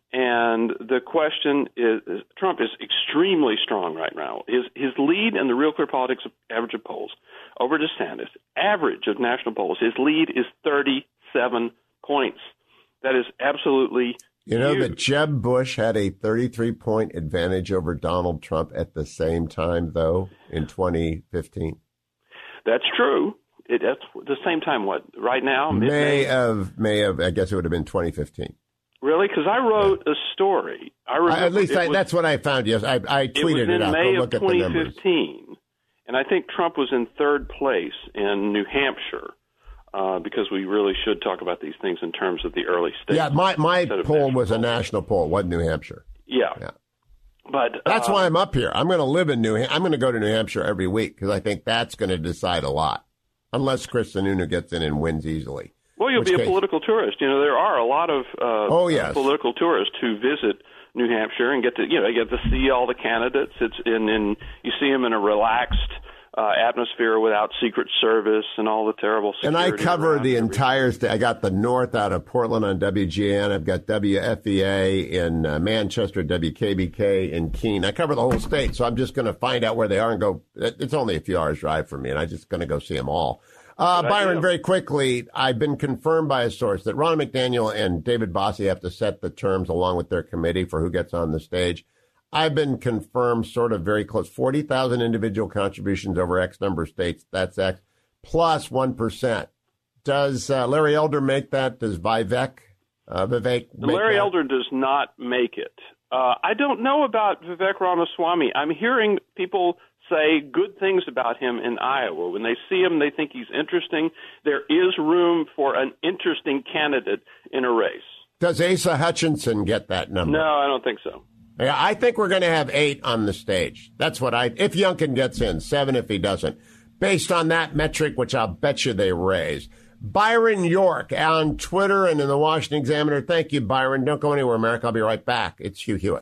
And the question is, is, Trump is extremely strong right now. His his lead in the Real Clear Politics average of polls over DeSantis, average of national polls, his lead is thirty-seven points. That is absolutely You know huge. that Jeb Bush had a thirty-three point advantage over Donald Trump at the same time, though, in twenty fifteen. That's true. It, that's the same time, what, right now? May of, May of, I guess it would have been twenty fifteen. Really? Because I wrote a story. I remember, I, at least I, was, that's what I found. Yes, I, I tweeted it, was it, in out. May Go of look at the twenty numbers. fifteen, and I think Trump was in third place in New Hampshire uh, because we really should talk about these things in terms of the early states. Yeah, my, my poll was polls. a national poll. It wasn't New Hampshire. Yeah. yeah. But that's uh, why I'm up here. I'm going to live in New Hampshire. I'm going to go to New Hampshire every week because I think that's going to decide a lot, unless Chris Sununu gets in and wins easily. Well, you'll Which be a case? political tourist. You know, there are a lot of uh, oh, yes. political tourists who visit New Hampshire and get to, you know, get to see all the candidates. It's in, in you see them in a relaxed uh, atmosphere without Secret Service and all the terrible security. And I cover around the everything. entire state. I got the North out of Portland on W G N. I've got W F E A in uh, Manchester, W K B K in Keene. I cover the whole state, so I'm just going to find out where they are and go. It's only a few hours drive for me, and I'm just going to go see them all. Uh, Byron, very quickly, I've been confirmed by a source that Ron McDaniel and David Bossie have to set the terms along with their committee for who gets on the stage. I've been confirmed sort of very close, forty thousand individual contributions over X number of states. That's X, plus one percent. Does uh, Larry Elder make that? Does Vivek, uh, Vivek make Larry that? Elder does not make it. Uh, I don't know about Vivek Ramaswamy. I'm hearing people say good things about him in Iowa. When they see him, they think he's interesting. There is room for an interesting candidate in a race. Does Asa Hutchinson get that number? No, I don't think so. Yeah, I think we're going to have eight on the stage. That's what I, if Youngkin gets in, seven if he doesn't. Based on that metric, which I'll bet you they raise. Byron York on Twitter and in the Washington Examiner. Thank you, Byron. Don't go anywhere, America. I'll be right back. It's Hugh Hewitt.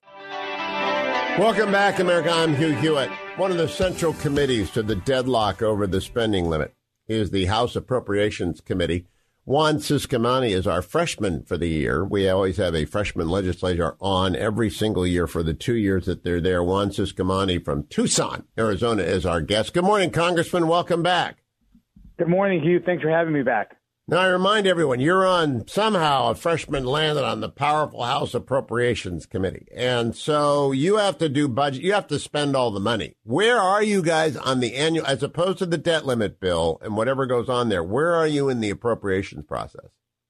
Welcome back, America. I'm Hugh Hewitt. One of the central committees to the deadlock over the spending limit is the House Appropriations Committee. Juan Ciscomani is our freshman for the year. We always have a freshman legislator on every single year for the two years that they're there. Juan Ciscomani from Tucson, Arizona is our guest. Good morning, Congressman. Welcome back. Good morning, Hugh. Thanks for having me back. Now, I remind everyone, you're on somehow a freshman landed on the powerful House Appropriations Committee. And so you have to do budget. You have to spend all the money. Where are you guys on the annual, as opposed to the debt limit bill and whatever goes on there? Where are you in the appropriations process?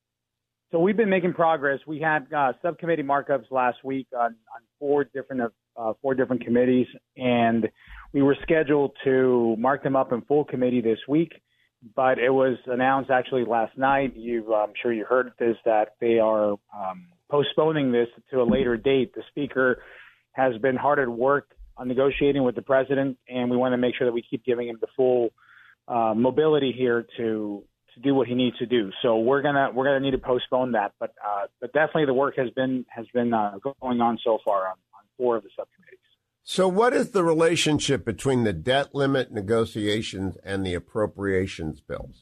So we've been making progress. We had uh, subcommittee markups last week on, on four different uh, four different committees, and we were scheduled to mark them up in full committee this week. But it was announced actually last night. You, I'm sure you heard this, that they are um, postponing this to a later date. The Speaker has been hard at work on negotiating with the president, and we want to make sure that we keep giving him the full uh, mobility here to to do what he needs to do. So we're gonna we're gonna need to postpone that, but uh, but definitely the work has been has been uh, going on so far on, on four of the subcommittees. So what is the relationship between the debt limit negotiations and the appropriations bills?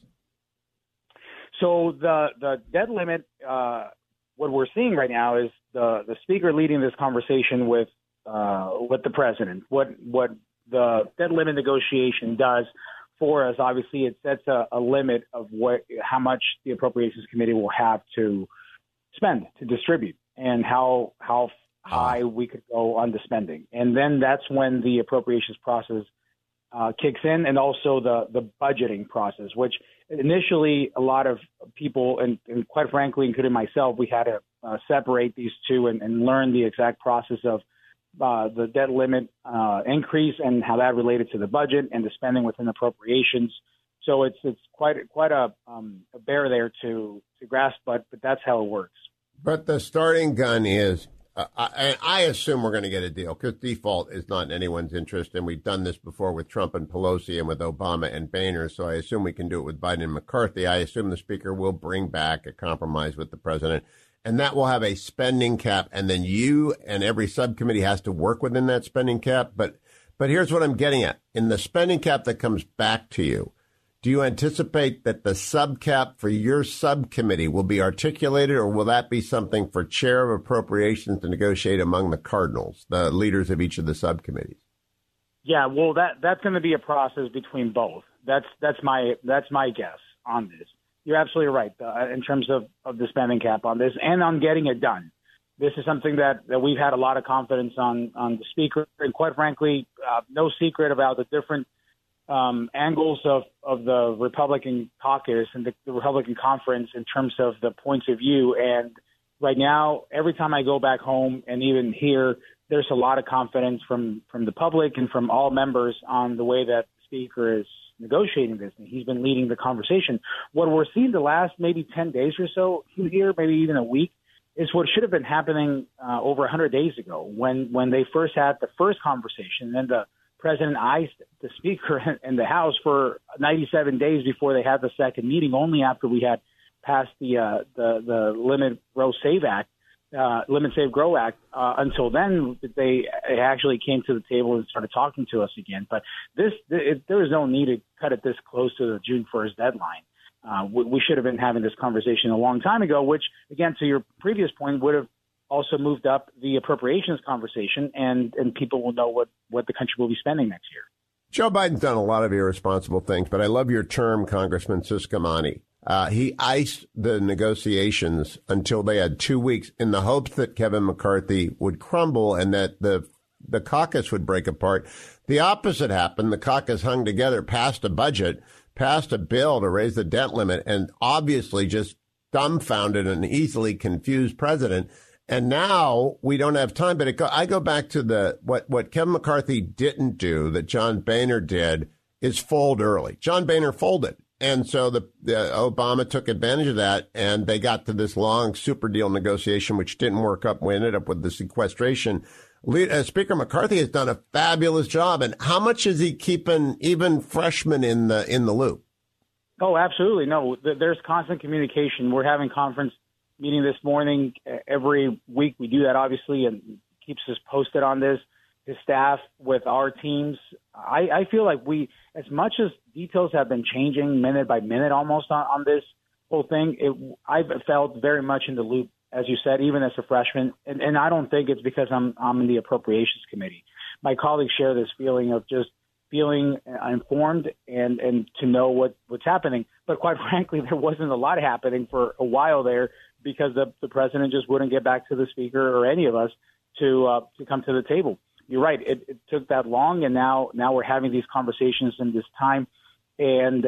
So the the debt limit, uh, what we're seeing right now is the the Speaker leading this conversation with uh, with the president. What what the debt limit negotiation does for us, obviously, it sets a, a limit of what how much the Appropriations Committee will have to spend, to distribute, and how how high we could go on the spending. And then that's when the appropriations process uh, kicks in, and also the, the budgeting process, which initially a lot of people, and, and quite frankly, including myself, we had to uh, separate these two and, and learn the exact process of uh, the debt limit uh, increase and how that related to the budget and the spending within appropriations. So it's it's quite quite a, um, a bear there to, to grasp, but but that's how it works. But the starting gun is, Uh, I, I assume we're going to get a deal because default is not in anyone's interest. And we've done this before with Trump and Pelosi and with Obama and Boehner. So I assume we can do it with Biden and McCarthy. I assume the Speaker will bring back a compromise with the president, and that will have a spending cap. And then you and every subcommittee has to work within that spending cap. But but here's what I'm getting at. In the spending cap that comes back to you, do you anticipate that the subcap for your subcommittee will be articulated, or will that be something for Chair of Appropriations to negotiate among the cardinals, the leaders of each of the subcommittees? Yeah, well, that that's going to be a process between both. That's that's my that's my guess on this. You're absolutely right uh, in terms of, of the spending cap on this and on getting it done. This is something that, that we've had a lot of confidence on on the Speaker, and quite frankly, uh, no secret about the different Um, angles of, of the Republican caucus and the, the Republican conference in terms of the points of view. And right now, every time I go back home and even here, there's a lot of confidence from, from the public and from all members on the way that the Speaker is negotiating this. And he's been leading the conversation. What we're seeing the last maybe ten days or so here, maybe even a week, is what should have been happening uh, over one hundred days ago when, when they first had the first conversation and the President iced the Speaker in the House for ninety-seven days before they had the second meeting, only after we had passed the uh, the, the Limit Grow Save Act, uh, Limit Save Grow Act. Uh, until then, they actually came to the table and started talking to us again. But this, it, there is no need to cut it this close to the June first deadline. Uh, we, we should have been having this conversation a long time ago, which, again, to your previous point, would have also moved up the appropriations conversation, and, and people will know what, what the country will be spending next year. Joe Biden's done a lot of irresponsible things, but I love your term, Congressman Ciscomani. Uh, he iced the negotiations until they had two weeks in the hopes that Kevin McCarthy would crumble and that the the caucus would break apart. The opposite happened. The caucus hung together, passed a budget, passed a bill to raise the debt limit, and obviously just dumbfounded an easily confused president. And now we don't have time, but it go, I go back to the what, what Kevin McCarthy didn't do that John Boehner did is fold early. John Boehner folded. And so the, the Obama took advantage of that, and they got to this long super deal negotiation, which didn't work up. We ended up with the sequestration. Uh, Speaker McCarthy has done a fabulous job. And how much is he keeping even freshmen in the in the loop? Oh, absolutely. No, there's constant communication. We're having conference meeting this morning. Every week we do that, obviously, and keeps us posted on this. His staff with our teams. I, I feel like we, as much as details have been changing minute by minute almost on, on this whole thing, it, I've felt very much in the loop, as you said, even as a freshman. And, and I don't think it's because I'm, I'm in the Appropriations Committee. My colleagues share this feeling of just feeling informed and, and to know what, what's happening. But quite frankly, there wasn't a lot happening for a while there, because the, the president just wouldn't get back to the Speaker or any of us to uh, to come to the table. You're right. It, it took that long, and now now we're having these conversations in this time. And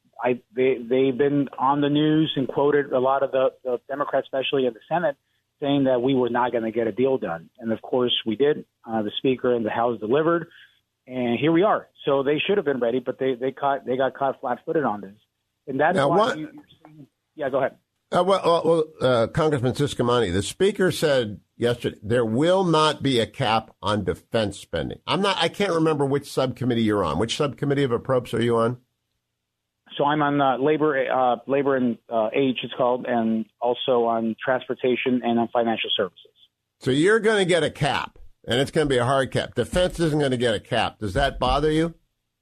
I they, they've been on the news and quoted a lot of the, the Democrats, especially in the Senate, saying that we were not going to get a deal done. And, of course, we did. Uh, the Speaker and the House delivered, and here we are. So they should have been ready, but they, they, caught, they got caught flat-footed on this. And that is now, why you, you're seeing – yeah, go ahead. Uh, well, well uh, Congressman Ciscomani, the Speaker said yesterday there will not be a cap on defense spending. I'm not. I can't remember which subcommittee you're on. Which subcommittee of approps are you on? So I'm on uh, labor, uh, labor and uh, age, it's called, and also on transportation and on financial services. So you're going to get a cap, and it's going to be a hard cap. Defense isn't going to get a cap. Does that bother you?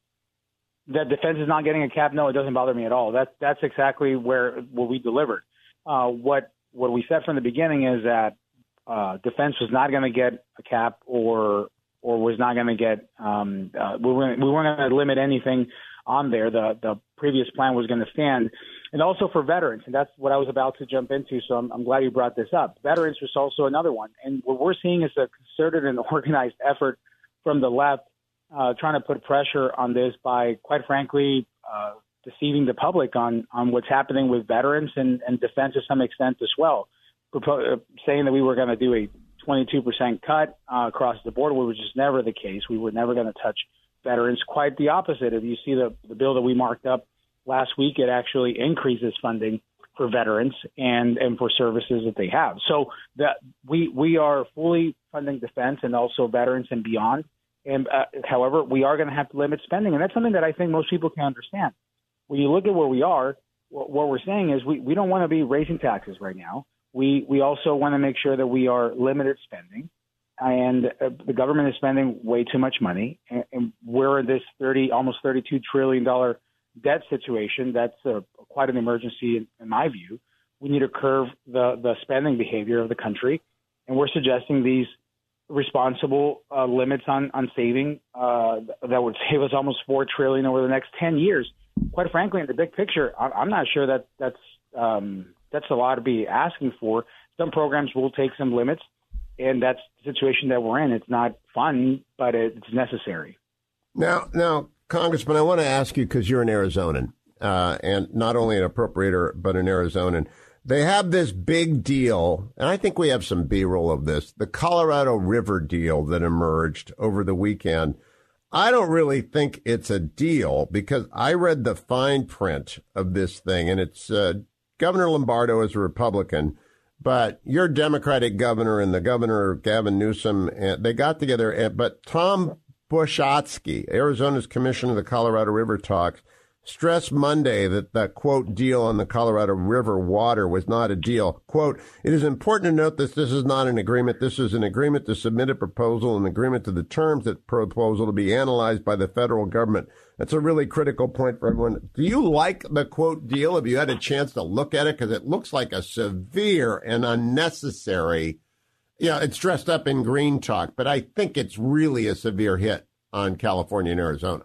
That defense is not getting a cap? No, it doesn't bother me at all. That's that's exactly where what we delivered. Uh, what what we said from the beginning is that uh, defense was not going to get a cap, or or was not going to get. Um, uh, we weren't we weren't going to limit anything on there. The the previous plan was going to stand, and also for veterans, and that's what I was about to jump into. So I'm, I'm glad you brought this up. Veterans was also another one, and what we're seeing is a concerted and organized effort from the left, uh, trying to put pressure on this by, quite frankly, uh, deceiving the public on on what's happening with veterans and, and defense to some extent as well. Propo- saying that we were going to do a twenty-two percent cut uh, across the board, which is never the case. We were never going to touch veterans. Quite the opposite. If you see the, the bill that we marked up last week, it actually increases funding for veterans and, and for services that they have. So that we we are fully funding defense and also veterans and beyond. And uh, however, we are going to have to limit spending, and that's something that I think most people can understand. When you look at where we are, what, what we're saying is we, we don't want to be raising taxes right now. We we also want to make sure that we are limited spending. And uh, the government is spending way too much money, and, and we're in this thirty, almost thirty-two trillion dollars debt situation. That's a, quite an emergency in, in my view. We need to curb the, the spending behavior of the country, and we're suggesting these responsible uh, limits on on saving uh, that would save us almost four trillion dollars over the next ten years. Quite frankly, in the big picture, I, I'm not sure that that's um, that's a lot to be asking for. Some programs will take some limits. And that's the situation that we're in. It's not fun, but it's necessary. Now, now, Congressman, I want to ask you, because you're an Arizonan, uh, and not only an appropriator, but an Arizonan. They have this big deal, and I think we have some B-roll of this, the Colorado River deal that emerged over the weekend. I don't really think it's a deal, because I read the fine print of this thing, and it's uh, Governor Lombardo is a Republican, but your Democratic governor and the governor, Gavin Newsom, they got together. But Tom Bushotsky, Arizona's commissioner of the Colorado River talks, stressed Monday that the, quote, deal on the Colorado River water was not a deal. Quote, it is important to note that this is not an agreement. This is an agreement to submit a proposal, an agreement to the terms of the proposal to be analyzed by the federal government. That's a really critical point for everyone. Do you like the, quote, deal? Have you had a chance to look at it? Because it looks like a severe and unnecessary, yeah, it's dressed up in green talk, but I think it's really a severe hit on California and Arizona.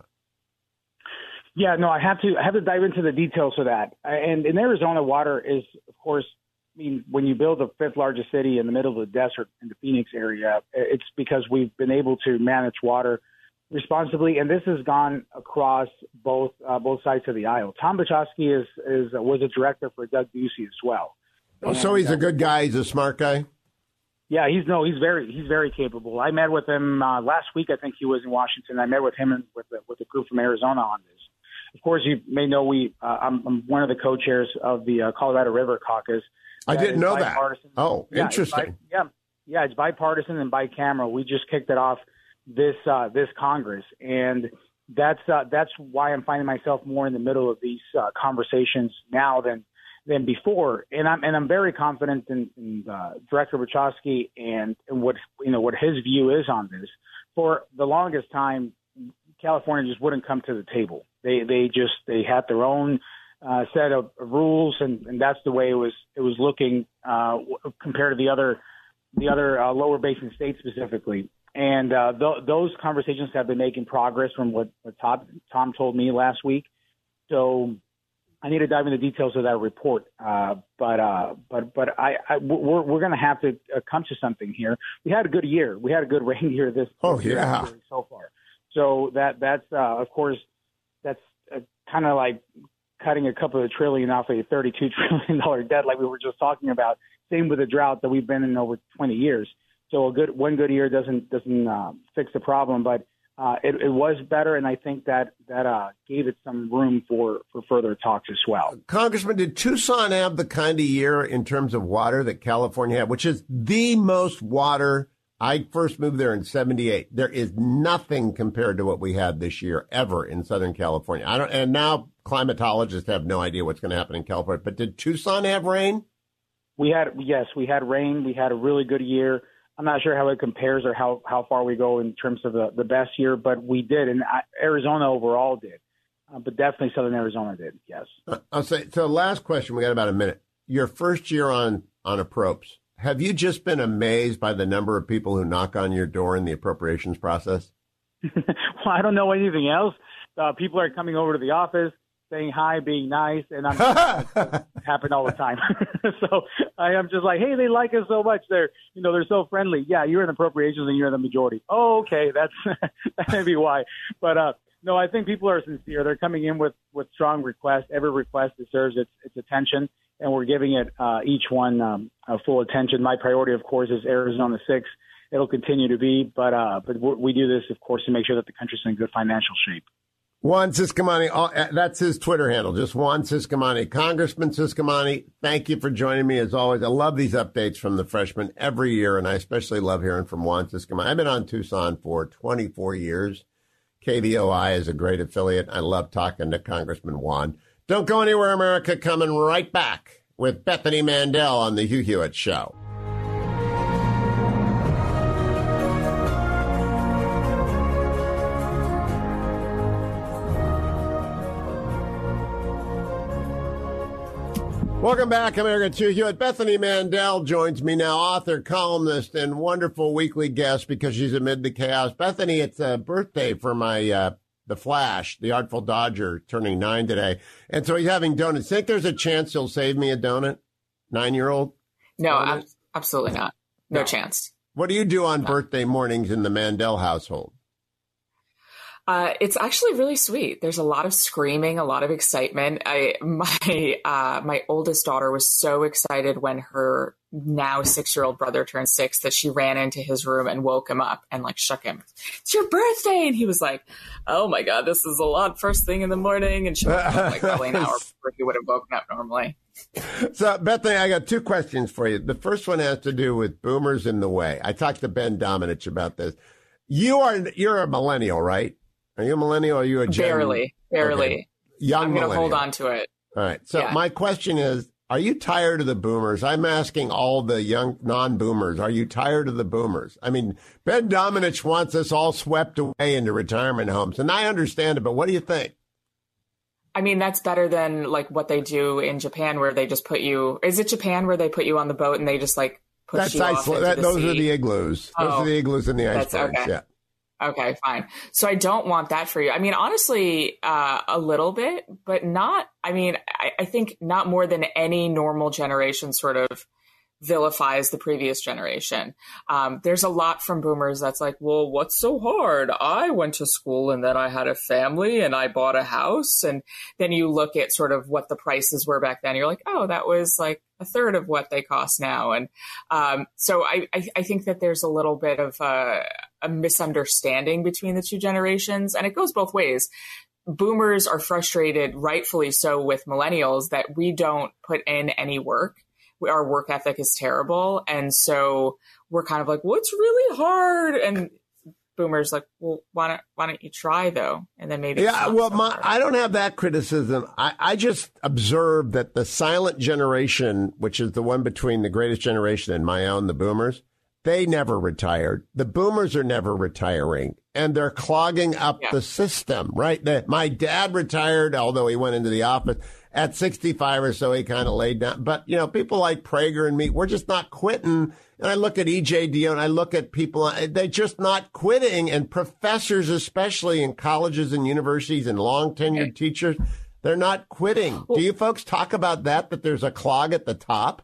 Yeah, no, I have to I have to dive into the details of that. And in Arizona, water is, of course, I mean, when you build the fifth largest city in the middle of the desert in the Phoenix area, it's because we've been able to manage water responsibly, and this has gone across both uh, both sides of the aisle. Tom Bushotsky is is was a director for Doug Ducey as well. Oh, and, so he's uh, a good guy. He's a smart guy. Yeah, he's no, he's very he's very capable. I met with him uh, last week. I think he was in Washington. I met with him and with the, with a group from Arizona on this. Of course, you may know we. Uh, I'm, I'm one of the co-chairs of the uh, Colorado River Caucus. I didn't know that. Oh, yeah, interesting. It's bi- yeah, yeah, it's bipartisan and bicameral. We just kicked it off this uh, this Congress, and that's uh, that's why I'm finding myself more in the middle of these uh, conversations now than than before. And I'm and I'm very confident in, in uh, Director Bushotsky and, and what you know what his view is on this. For the longest time, California just wouldn't come to the table. They they just they had their own uh, set of rules, and, and that's the way it was it was looking uh, compared to the other the other uh, lower basin states specifically. And uh, th- those conversations have been making progress from what, what Tom, Tom told me last week. So I need to dive into the details of that report. Uh, but uh, but but I, I we're we're going to have to uh, come to something here. We had a good year. We had a good rain year this oh year yeah so far. So that that's uh, of course that's uh, kind of like cutting a couple of trillion off a thirty-two trillion dollars debt, like we were just talking about. Same with the drought that we've been in over twenty years. So a good one good year doesn't doesn't uh, fix the problem, but uh, it, it was better, and I think that that uh, gave it some room for, for further talks as well. Congressman, did Tucson have the kind of year in terms of water that California had, which is the most water? I first moved there in seventy-eight. There is nothing compared to what we had this year ever in Southern California. I don't, and now climatologists have no idea what's going to happen in California. But did Tucson have rain? We had, yes, we had rain. We had a really good year. I'm not sure how it compares or how, how far we go in terms of the, the best year, but we did. And Arizona overall did. Uh, but definitely Southern Arizona did, yes. I'll say, so last question, we got about a minute. Your first year on, on approps, have you just been amazed by the number of people who knock on your door in the appropriations process? Well, I don't know anything else. Uh, people are coming over to the office, saying hi, being nice, and I'm happen all the time. So I am just like, hey, they like us so much. They're, you know, they're so friendly. Yeah, you're in appropriations and you're in the majority. Oh, okay, that's that may be why. But uh, no, I think people are sincere. They're coming in with, with strong requests. Every request deserves its, its attention, and we're giving it uh, each one um, uh, full attention. My priority, of course, is Arizona six. It'll continue to be, but uh, but we do this, of course, to make sure that the country's in good financial shape. Juan Ciscomani, that's his Twitter handle, just Juan Ciscomani. Congressman Ciscomani, thank you for joining me as always. I love these updates from the freshmen every year, and I especially love hearing from Juan Ciscomani. I've been on Tucson for twenty-four years. K V O I is a great affiliate. I love talking to Congressman Juan. Don't go anywhere, America. Coming right back with Bethany Mandel on the Hugh Hewitt Show. Welcome back, America. To Hewitt. Bethany Mandel joins me now, author, columnist, and wonderful weekly guest because she's amid the chaos. Bethany, it's a birthday for my uh, the Flash, the Artful Dodger, turning nine today, and so he's having donuts. Think there's a chance he'll save me a donut, nine-year-old? No, ab- absolutely not. No, no chance. What do you do on no. birthday mornings in the Mandel household? Uh, it's actually really sweet. There's a lot of screaming, a lot of excitement. I, my, uh, my oldest daughter was so excited when her now six-year-old brother turned six that she ran into his room and woke him up and like shook him. It's your birthday. And he was like, oh my God, this is a lot first thing in the morning. And she woke up like probably an hour before he would have woken up normally. So, Bethany, I got two questions for you. The first one has to do with boomers in the way. I talked to Ben Domenech about this. You are, you're a millennial, right? Are you a millennial or are you a gen? Barely, barely. Okay. Young I'm going to hold millennial. on to it. All right. So yeah. my question is, are you tired of the boomers? I'm asking all the young non-boomers, are you tired of the boomers? I mean, Ben Domenech wants us all swept away into retirement homes, and I understand it, but what do you think? I mean, that's better than like what they do in Japan where they just put you, is it Japan where they put you on the boat and they just like push that's you ice, off into that, the Those sea? are the igloos. Oh, those are the igloos in the icebergs. Okay. Yeah. Okay, fine. So I don't want that for you. I mean, honestly, uh, a little bit, but not, I mean, I, I think not more than any normal generation sort of vilifies the previous generation. Um, there's a lot from boomers that's like, well, what's so hard? I went to school and then I had a family and I bought a house. And then you look at sort of what the prices were back then. You're like, oh, that was like a third of what they cost now. And um, so I, I, I think that there's a little bit of uh, a misunderstanding between the two generations. And it goes both ways. Boomers are frustrated, rightfully so, with millennials that we don't put in any work. Our work ethic is terrible. And so we're kind of like, well, it's really hard. And boomers like, well, why don't, why don't you try though? And then maybe. Yeah, well, so my, I don't have that criticism. I, I just observed that the silent generation, which is the one between the greatest generation and my own, the boomers, they never retired. The boomers are never retiring, and they're clogging up yeah. the system, right? The, my dad retired, although he went into the office at sixty-five or so, he kind of laid down. But, you know, people like Prager and me, we're just not quitting. And I look at E J Dionne, I look at people, they're just not quitting. And professors, especially in colleges and universities and long tenured okay. teachers, they're not quitting. Well, do you folks talk about that, that there's a clog at the top?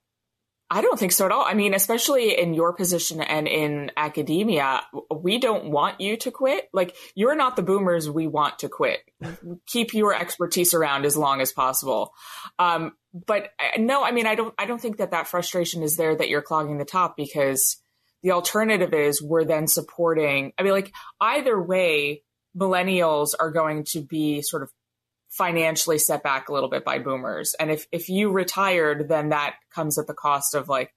I don't think so at all. I mean, especially in your position and in academia, we don't want you to quit. Like, you're not the boomers we want to quit. Keep your expertise around as long as possible. Um, but no, I mean, I don't, I don't think that that frustration is there that you're clogging the top, because The alternative is we're then supporting, I mean, like either way, millennials are going to be sort of financially set back a little bit by boomers. And if, if you retired, then that comes at the cost of like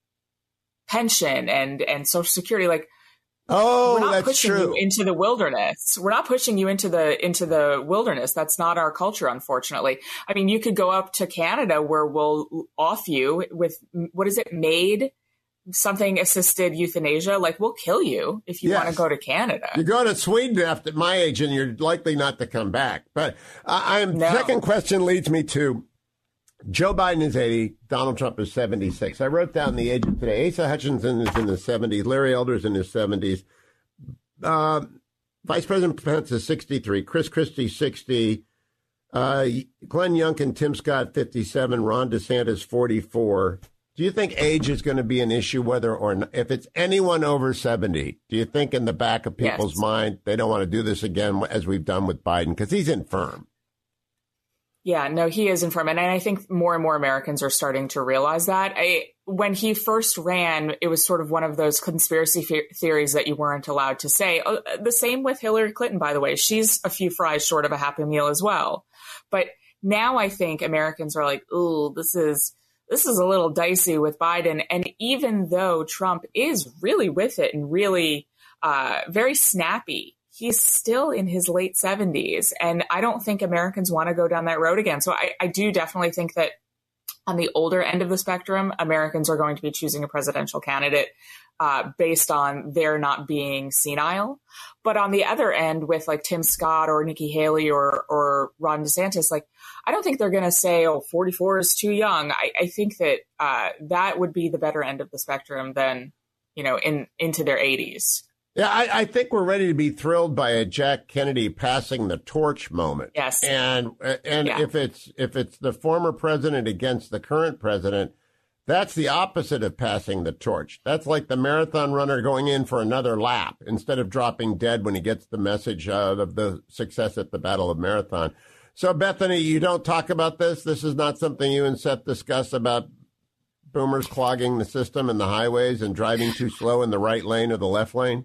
pension and, and Social Security. Like, oh, we're not that's pushing true. you into the wilderness. We're not pushing you into the, into the wilderness. That's not our culture, unfortunately. I mean, you could go up to Canada where we'll off you with, what is it, MAID? Something assisted euthanasia, like we'll kill you if you Yes. want to go to Canada. You go to Sweden after my age and you're likely not to come back. But uh, I'm No. second question leads me to Joe Biden is eighty, Donald Trump is seventy-six. I wrote down the ages today. Asa Hutchinson is in his seventies, Larry Elder's in his seventies. Uh, Vice President Pence is sixty-three, Chris Christie sixty, uh, Glenn Youngkin, Tim Scott fifty-seven, Ron DeSantis forty-four. Do you think age is going to be an issue, whether or not, if it's anyone over seventy, do you think in the back of people's Yes. mind, they don't want to do this again as we've done with Biden? Because he's infirm. Yeah, no, he is infirm. And I think more and more Americans are starting to realize that. I, when he first ran, it was sort of one of those conspiracy fe- theories that you weren't allowed to say. Uh, the same with Hillary Clinton, by the way. She's a few fries short of a Happy Meal as well. But now I think Americans are like, ooh, this is... This is a little dicey with Biden. And even though Trump is really with it and really uh, very snappy, he's still in his late seventies. And I don't think Americans want to go down that road again. So I, I do definitely think that on the older end of the spectrum, Americans are going to be choosing a presidential candidate uh, based on their not being senile. But on the other end, with like Tim Scott or Nikki Haley or or Ron DeSantis, like I don't think they're going to say, oh, forty-four is too young. I, I think that uh, that would be the better end of the spectrum than, you know, in into their eighties. Yeah, I, I think we're ready to be thrilled by a Jack Kennedy passing the torch moment. Yes. And and Yeah. if it's if it's the former president against the current president, that's the opposite of passing the torch. That's like the marathon runner going in for another lap instead of dropping dead when he gets the message uh, of the success at the Battle of Marathon. So, Bethany, you don't talk about this? This is not something you and Seth discuss about boomers clogging the system and the highways and driving too slow in the right lane or the left lane?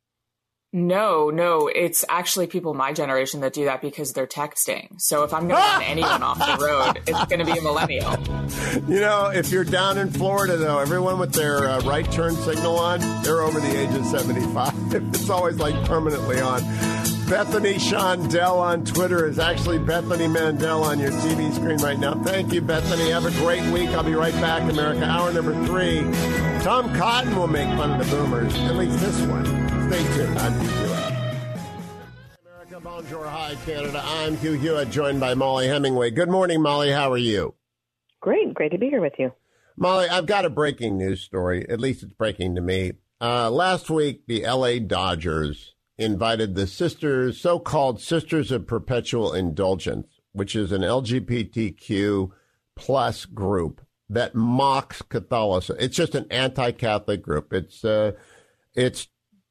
No, no, it's actually people my generation that do that because they're texting. So if I'm going to run anyone off the road, it's going to be a millennial. You know, if you're down in Florida, though, everyone with their uh, right turn signal on, they're over the age of seventy-five. It's always like permanently on. Bethany Shondell on Twitter is actually Bethany Mandel on your T V screen right now. Thank you, Bethany. Have a great week. I'll be right back, America. Hour number three. Tom Cotton will make fun of the boomers, at least this one. Stay tuned. I'm Hugh Hewitt. America, bonjour, hi, Canada. I'm Hugh Hewitt, joined by Molly Hemingway. Good morning, Molly. How are you? Great. Great to be here with you. Molly, I've got a breaking news story. At least it's breaking to me. Uh, last week, the L A Dodgers invited the Sisters, so-called Sisters of Perpetual Indulgence, which is an L G B T Q plus group that mocks Catholicism. It's just an anti-Catholic group. It's uh, it's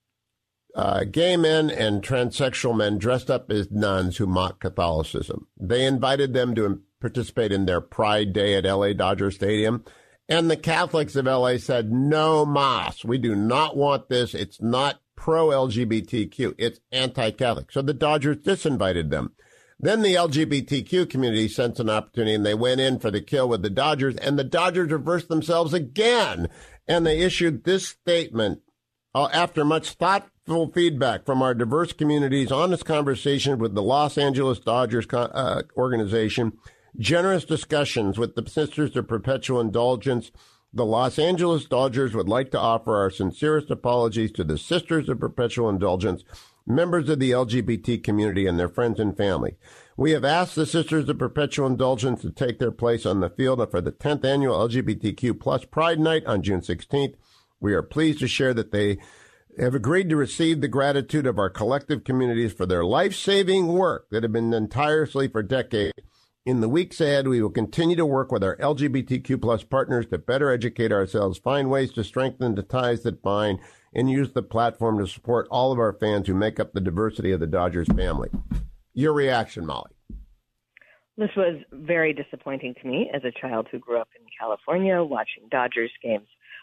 uh, gay men and transsexual men dressed up as nuns who mock Catholicism. They invited them to participate in their Pride Day at L A Dodger Stadium. And the Catholics of L A said, no mas. We do not want this. It's not pro-L G B T Q. It's anti-Catholic. So the Dodgers disinvited them. Then the L G B T Q community sensed an opportunity, and they went in for the kill with the Dodgers, and the Dodgers reversed themselves again. And they issued this statement uh, after much thoughtful feedback from our diverse communities, honest conversation with the Los Angeles Dodgers uh, organization, generous discussions with the Sisters of Perpetual Indulgence. The Los Angeles Dodgers would like to offer our sincerest apologies to the Sisters of Perpetual Indulgence, members of the L G B T community, and their friends and family. We have asked the Sisters of Perpetual Indulgence to take their place on the field for the tenth annual L G B T Q plus Pride Night on June sixteenth. We are pleased to share that they have agreed to receive the gratitude of our collective communities for their life-saving work that have been done tirelessly for decades. In the weeks ahead, we will continue to work with our L G B T Q plus partners to better educate ourselves, find ways to strengthen the ties that bind, and use the platform to support all of our fans who make up the diversity of the Dodgers family. Your reaction, Molly? This was very disappointing to me as a child who grew up in California watching Dodgers games.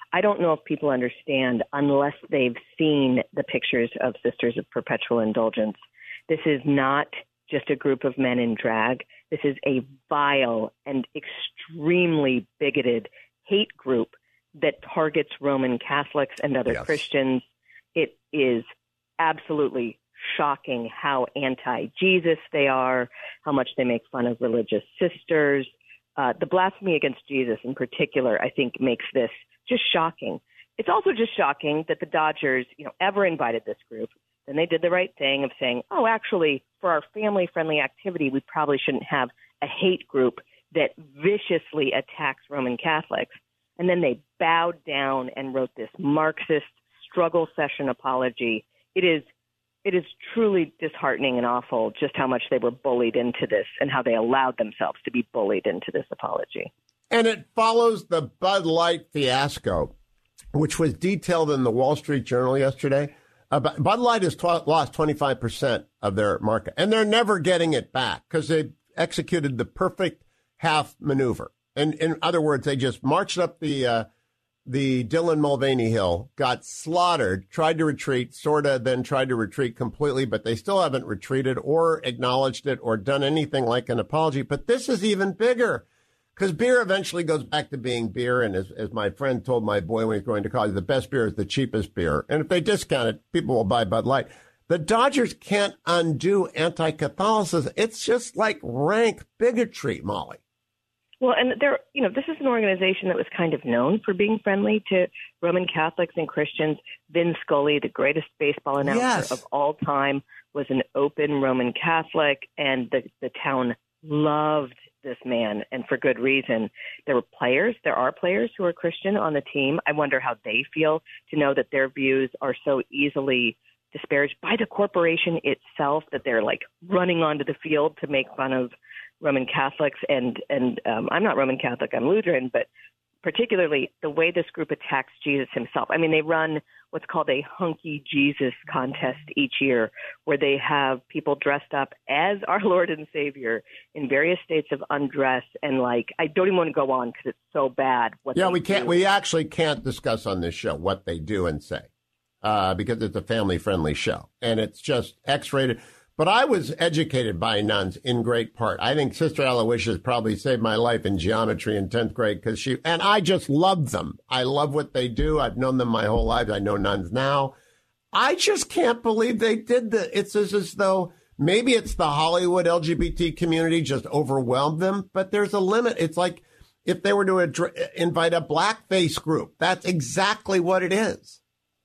I don't know if people understand unless they've seen the pictures of Sisters of Perpetual Indulgence. This is not just a group of men in drag. This is a vile and extremely bigoted hate group that targets Roman Catholics and other Yes. Christians. It is absolutely shocking how anti-Jesus they are, how much they make fun of religious sisters. Uh, the blasphemy against Jesus in particular, I think, makes this just shocking. It's also just shocking that the Dodgers, you know, ever invited this group. Then they did the right thing of saying, oh, actually, for our family-friendly activity, we probably shouldn't have a hate group that viciously attacks Roman Catholics. And then they bowed down and wrote this Marxist struggle session apology. It is it is truly disheartening and awful just how much they were bullied into this and how they allowed themselves to be bullied into this apology. And it follows the Bud Light fiasco, which was detailed in the Wall Street Journal yesterday. Uh, Bud Light has tw- lost twenty-five percent of their market, and they're never getting it back because they executed the perfect half maneuver. And in other words, they just marched up the uh, the Dylan Mulvaney Hill, got slaughtered, tried to retreat, sort of, then tried to retreat completely, but they still haven't retreated or acknowledged it or done anything like an apology. But this is even bigger. Because beer eventually goes back to being beer. And as, as my friend told my boy when he was going to college, the best beer is the cheapest beer. And if they discount it, people will buy Bud Light. The Dodgers can't undo anti-Catholicism. It's just like rank bigotry, Molly. Well, and they're, you know, this is an organization that was kind of known for being friendly to Roman Catholics and Christians. Vin Scully, the greatest baseball announcer Yes. of all time, was an open Roman Catholic, and the, the town loved this man, and for good reason. There were players, there are players who are Christian on the team. I wonder how they feel to know that their views are so easily disparaged by the corporation itself, that they're like running onto the field to make fun of Roman Catholics. And, and um, I'm not Roman Catholic, I'm Lutheran, but particularly the way this group attacks Jesus himself. I mean, they run what's called a hunky Jesus contest each year, where they have people dressed up as our Lord and Savior in various states of undress. And like, I don't even want to go on because it's so bad. What Yeah, they we can't. do. We actually can't discuss on this show what they do and say uh, because it's a family-friendly show, and it's just X-rated. But I was educated by nuns in great part. I think Sister Aloysius probably saved my life in geometry in tenth grade because she, and I just love them. I love what they do. I've known them my whole life. I know nuns now. I just can't believe they did that. It's as, as though maybe it's the Hollywood L G B T community just overwhelmed them, but there's a limit. It's like if they were to adre- invite a blackface group. That's exactly what it is.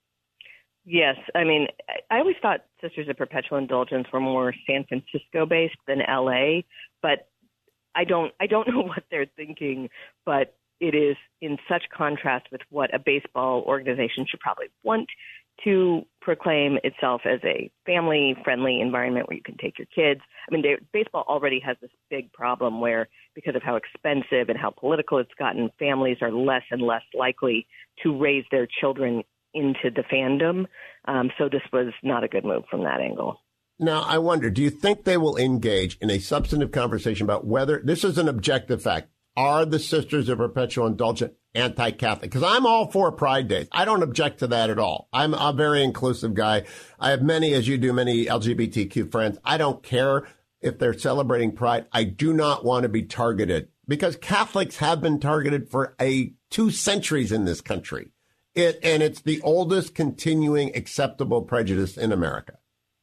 Yes. I mean, I always thought Sisters of Perpetual Indulgence were more San Francisco based than L A, but I don't, I don't know what they're thinking, but it is in such contrast with what a baseball organization should probably want to proclaim itself as a family-friendly environment where you can take your kids. I mean, they, baseball already has this big problem where, because of how expensive and how political it's gotten, families are less and less likely to raise their children into the fandom. Um, so this was not a good move from that angle. Now, I wonder, do you think they will engage in a substantive conversation about whether this is an objective fact? Are the Sisters of Perpetual Indulgence anti-Catholic? Because I'm all for Pride Days. I don't object to that at all. I'm a very inclusive guy. I have many, as you do, many L G B T Q friends. I don't care if they're celebrating Pride. I do not want to be targeted because Catholics have been targeted for a two centuries in this country. It, and it's the oldest continuing acceptable prejudice in America.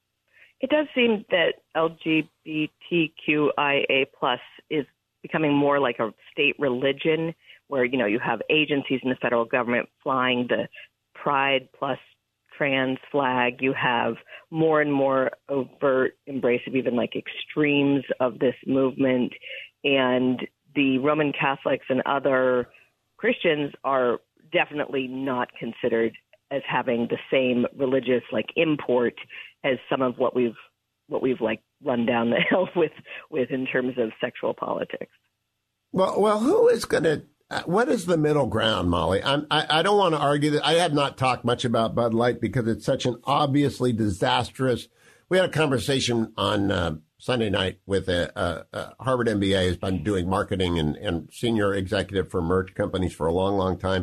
It does seem that L G B T Q I A plus is becoming more like a state religion where, you know, you have agencies in the federal government flying the Pride plus trans flag. You have more and more overt embrace of even like extremes of this movement. And the Roman Catholics and other Christians are definitely not considered as having the same religious like import as some of what we've what we've like run down the hill with with in terms of sexual politics. Well, well, who is going to? Uh, what is the middle ground, Molly? I'm, I I don't want to argue that. I have not talked much about Bud Light because it's such an obviously disastrous. We had a conversation on uh, Sunday night with a, a, a Harvard M B A who's been doing marketing and, and senior executive for merch companies for a long, long time.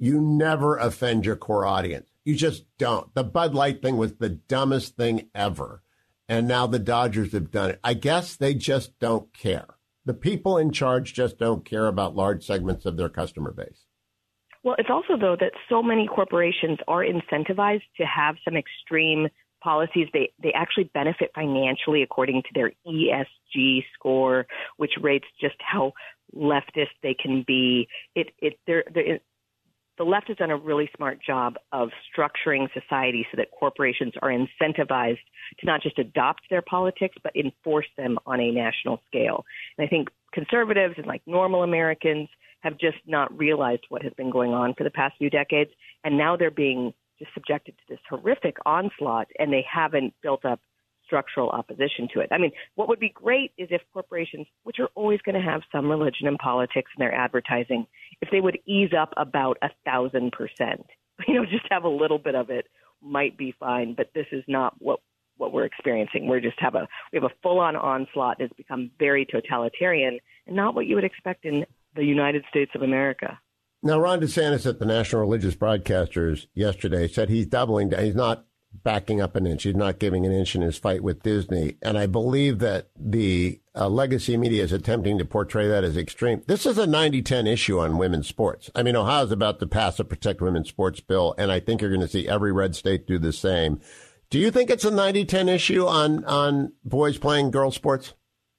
you never offend your core audience. You just don't. The Bud Light thing was the dumbest thing ever. And now the Dodgers have done it. I guess they just don't care. The people in charge just don't care about large segments of their customer base. Well, it's also, though, that so many corporations are incentivized to have some extreme policies. They they actually benefit financially according to their E S G score, which rates just how leftist they can be. It it they're, they're, the left has done a really smart job of structuring society so that corporations are incentivized to not just adopt their politics, but enforce them on a national scale. And I think conservatives and like normal Americans have just not realized what has been going on for the past few decades. And now they're being just subjected to this horrific onslaught, and they haven't built up structural opposition to it. I mean, what would be great is if corporations, which are always going to have some religion and politics in their advertising, if they would ease up about a thousand percent, you know, just have a little bit of it might be fine. But this is not what, what we're experiencing. We just have a, we have a full on onslaught. It's become very totalitarian and not what you would expect in the United States of America. Now, Ron DeSantis at the National Religious Broadcasters yesterday said he's doubling down. He's not backing up an inch. He's not giving an inch in his fight with Disney. And I believe that the uh, legacy media is attempting to portray that as extreme. This is a ninety ten issue on women's sports. I mean, Ohio's about to pass a Protect Women's Sports bill, and I think you're going to see every red state do the same. Do you think it's a ninety ten issue on, on boys playing girls sports?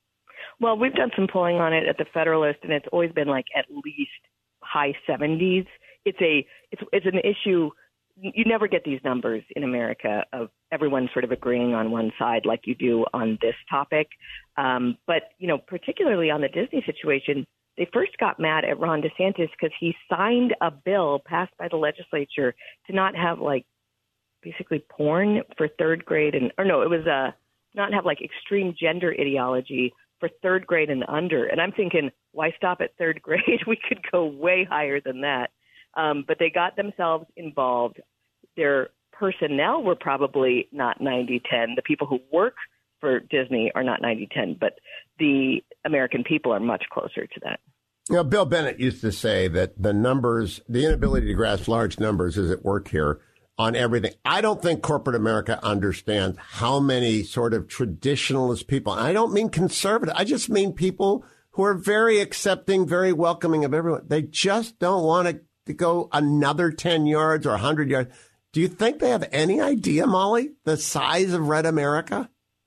Well, we've done some polling on it at the Federalist, and it's always been like at least high seventies. It's a it's it's an issue. You never get these numbers in America of everyone sort of agreeing on one side like you do on this topic. Um, but, you know, particularly on the Disney situation, they first got mad at Ron DeSantis because he signed a bill passed by the legislature to not have like basically porn for third grade and or no, it was a not have like extreme gender ideology for third grade and under. And I'm thinking, why stop at third grade? We could go way higher than that. Um, but they got themselves involved. Their personnel were probably not ninety ten. The people who work for Disney are not ninety ten, but the American people are much closer to that. You know, Bill Bennett used to say that the numbers, the inability to grasp large numbers is at work here on everything. I don't think corporate America understands how many sort of traditionalist people, and I don't mean conservative, I just mean people who are very accepting, very welcoming of everyone. They just don't want to to go another ten yards or one hundred yards. Do you think they have any idea, Molly, the size of Red America?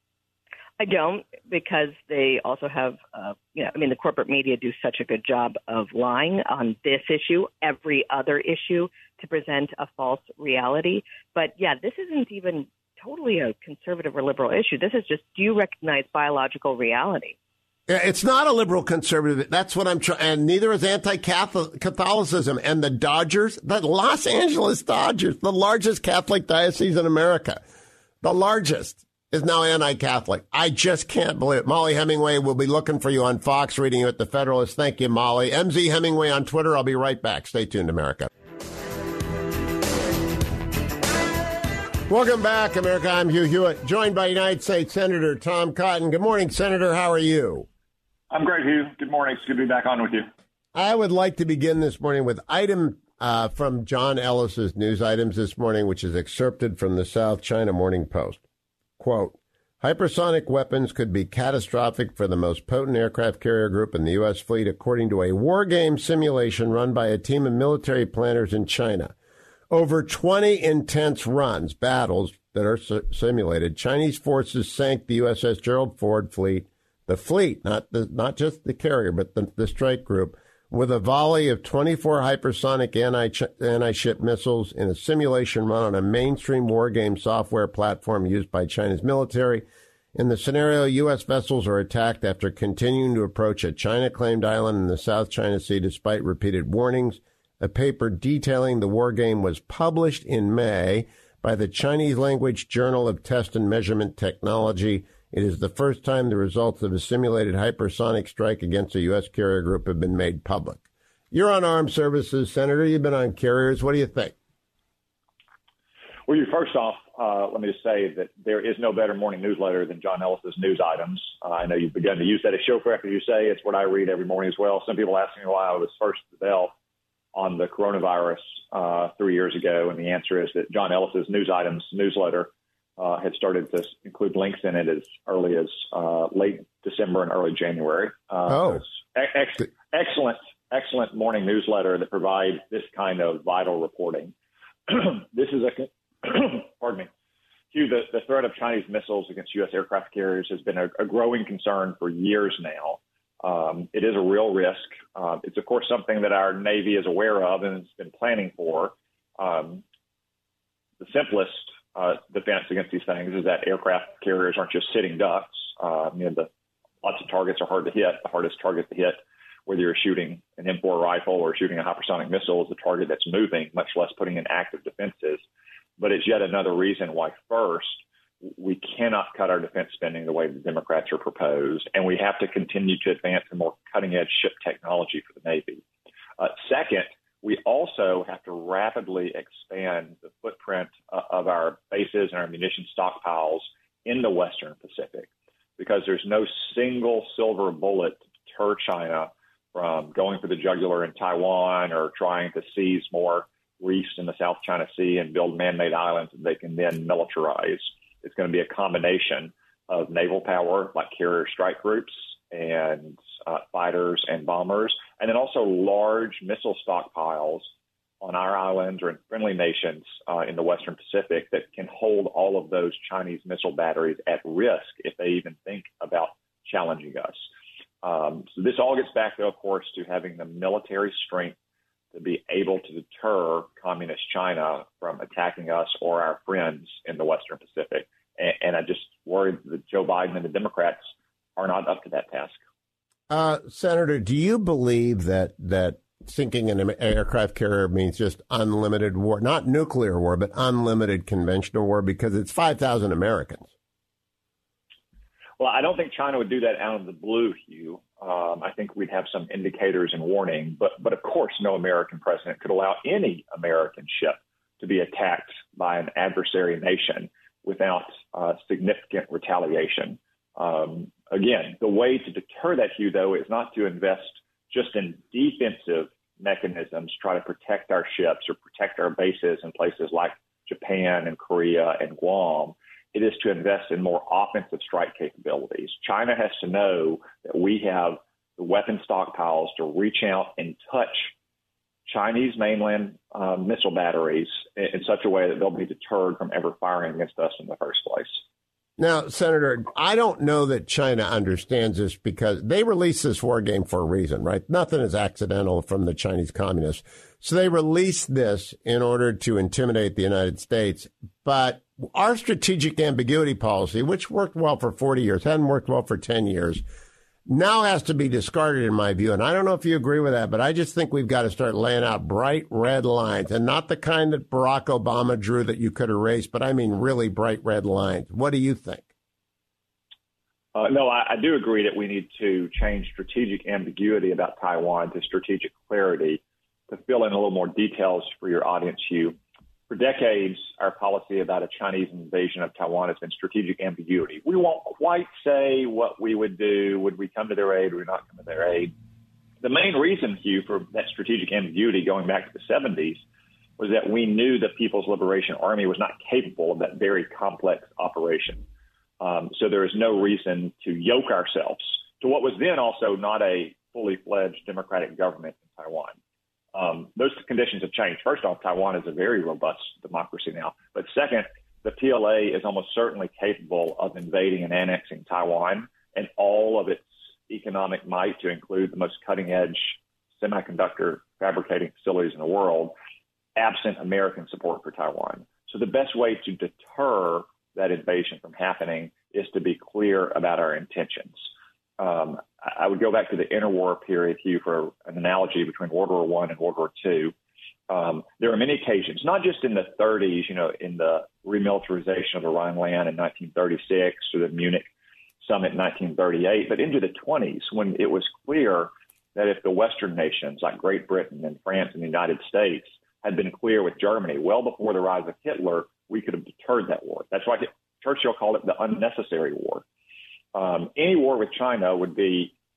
I don't, because they also have, uh, you know, I mean, the corporate media do such a good job of lying on this issue, every other issue, to present a false reality. But, yeah, this isn't even totally a conservative or liberal issue. This is just, do you recognize biological reality? It's not a liberal conservative. That's what I'm trying. And neither is anti-Catholicism. And the Dodgers, the Los Angeles Dodgers, the largest Catholic diocese in America, the largest, is now anti-Catholic. I just can't believe it. Molly Hemingway will be looking for you on Fox, reading you at the Federalist. Thank you, Molly. M Z Hemingway on Twitter. I'll be right back. Stay tuned, America. Welcome back, America. I'm Hugh Hewitt, joined by United States Senator Tom Cotton. Good morning, Senator. How are you? I'm great, Hugh. Good morning. It's good to be back on with you. I would like to begin this morning with item uh, from John Ellis's news items this morning, which is excerpted from the South China Morning Post. Quote, hypersonic weapons could be catastrophic for the most potent aircraft carrier group in the U S fleet, according to a war game simulation run by a team of military planners in China. Over twenty intense runs, battles that are simulated, Chinese forces sank the U S S Gerald Ford fleet, the fleet, not the, not just the carrier, but the, the strike group, with a volley of twenty-four hypersonic anti, anti-ship missiles in a simulation run on a mainstream war game software platform used by China's military. In the scenario, U S vessels are attacked after continuing to approach a China-claimed island in the South China Sea despite repeated warnings. A paper detailing the war game was published in May by the Chinese-language Journal of Test and Measurement Technology. It is the first time the results of a simulated hypersonic strike against a U S carrier group have been made public. You're on armed services, Senator. You've been on carriers. What do you think? Well, you first off, uh, let me just say that there is no better morning newsletter than John Ellis's news items. Uh, I know you've begun to use that as show correctly. You say it's what I read every morning as well. Some people ask me why I was first to the bell on the coronavirus uh, three years ago, and the answer is that John Ellis's News Items newsletter uh, had started to include links in it as early as uh, late December and early January. Uh, oh, ex- excellent, excellent morning newsletter that provides this kind of vital reporting. This is a, pardon me, Hugh, the, the threat of Chinese missiles against U S aircraft carriers has been a, a growing concern for years now. Um, it is a real risk. Uh, it's, of course, something that our Navy is aware of and has been planning for. Um, the simplest uh, defense against these things is that aircraft carriers aren't just sitting ducks. Uh, you know, the, lots of targets are hard to hit. The hardest target to hit, whether you're shooting an M four rifle or shooting a hypersonic missile, is the target that's moving, much less putting in active defenses. But it's yet another reason why, first, we cannot cut our defense spending the way the Democrats are proposed, and we have to continue to advance a more cutting-edge ship technology for the Navy. Uh, second, we also have to rapidly expand the footprint uh, of our bases and our munition stockpiles in the Western Pacific, because there's no single silver bullet to deter China from going for the jugular in Taiwan or trying to seize more reefs in the South China Sea and build man-made islands that they can then militarize. It's going to be a combination of naval power, like carrier strike groups and uh, fighters and bombers, and then also large missile stockpiles on our islands or in friendly nations uh, in the Western Pacific that can hold all of those Chinese missile batteries at risk if they even think about challenging us. Um, so this all gets back, though, of course, to having the military strength to be able to deter communist China from attacking us or our friends in the Western Pacific. And, and I just worry that Joe Biden and the Democrats are not up to that task. Uh, Senator, do you believe that that sinking an aircraft carrier means just unlimited war, not nuclear war, but unlimited conventional war, because it's five thousand Americans? Well, I don't think China would do that out of the blue, Hugh. Um, I think we'd have some indicators and warning, but but of course, no American president could allow any American ship to be attacked by an adversary nation without uh, significant retaliation. Um, again, the way to deter that, Hugh, though, is not to invest just in defensive mechanisms, try to protect our ships or protect our bases in places like Japan and Korea and Guam. It is to invest in more offensive strike capabilities. China has to know that we have the weapon stockpiles to reach out and touch Chinese mainland uh, missile batteries in, in such a way that they'll be deterred from ever firing against us in the first place. Now, Senator, I don't know that China understands this, because they released this war game for a reason, right? Nothing is accidental from the Chinese communists. So they released this in order to intimidate the United States. But our strategic ambiguity policy, which worked well for forty years, hadn't worked well for ten years, now has to be discarded, in my view. And I don't know if you agree with that, but I just think we've got to start laying out bright red lines, and not the kind that Barack Obama drew that you could erase, but I mean really bright red lines. What do you think? Uh, no, I, I do agree that we need to change strategic ambiguity about Taiwan to strategic clarity. To fill in a little more details for your audience, Hugh, for decades, our policy about a Chinese invasion of Taiwan has been strategic ambiguity. We won't quite say what we would do. Would we come to their aid? Would we not come to their aid? The main reason, Hugh, for that strategic ambiguity going back to the seventies was that we knew the People's Liberation Army was not capable of that very complex operation. Um, so there is no reason to yoke ourselves to what was then also not a fully fledged democratic government in Taiwan. Um, those conditions have changed. First off, Taiwan is a very robust democracy now. But second, the P L A is almost certainly capable of invading and annexing Taiwan and all of its economic might, to include the most cutting-edge semiconductor fabricating facilities in the world, absent American support for Taiwan. So the best way to deter that invasion from happening is to be clear about our intentions. Um, I would go back to the interwar period, Hugh, for an analogy between World War One and World War Two. Um, there are many occasions, not just in the thirties, you know, in the remilitarization of the Rhineland in nineteen thirty-six or the Munich summit in nineteen thirty-eight, but into the twenties, when it was clear that if the Western nations like Great Britain and France and the United States had been clear with Germany well before the rise of Hitler, we could have deterred that war. That's why Churchill called it the unnecessary war. Um, any war with China would be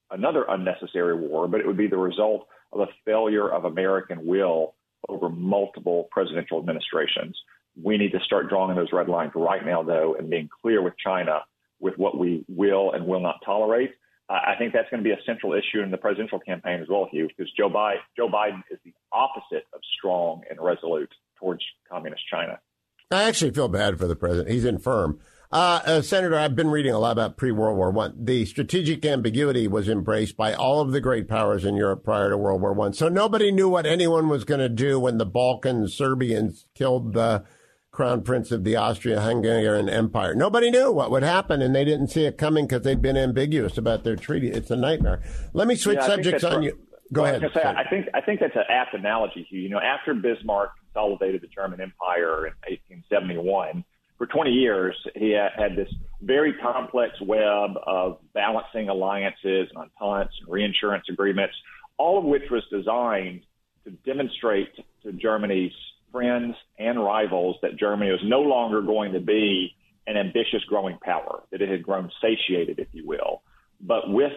another unnecessary war, but it would be the result of a failure of American will over multiple presidential administrations. We need to start drawing those red lines right now, though, and being clear with China with what we will and will not tolerate. I think that's going to be a central issue in the presidential campaign as well, Hugh, because Joe Biden, Joe Biden is the opposite of strong and resolute towards communist China. I actually feel bad for the president. He's infirm. Uh, uh, Senator, I've been reading a lot about pre-World War One. The strategic ambiguity was embraced by all of the great powers in Europe prior to World War One. So nobody knew what anyone was going to do when the Balkan Serbians killed the Crown Prince of the Austria-Hungarian Empire. Nobody knew what would happen, and they didn't see it coming because they'd been ambiguous about their treaty. It's a nightmare. Let me switch yeah, subjects on you. Go well, ahead. I, say, I think I think that's an apt analogy, Hugh. You know, after Bismarck consolidated the German Empire in eighteen seventy-one, for twenty years, he had this very complex web of balancing alliances and ententes and reinsurance agreements, all of which was designed to demonstrate to Germany's friends and rivals that Germany was no longer going to be an ambitious growing power, that it had grown satiated, if you will. But with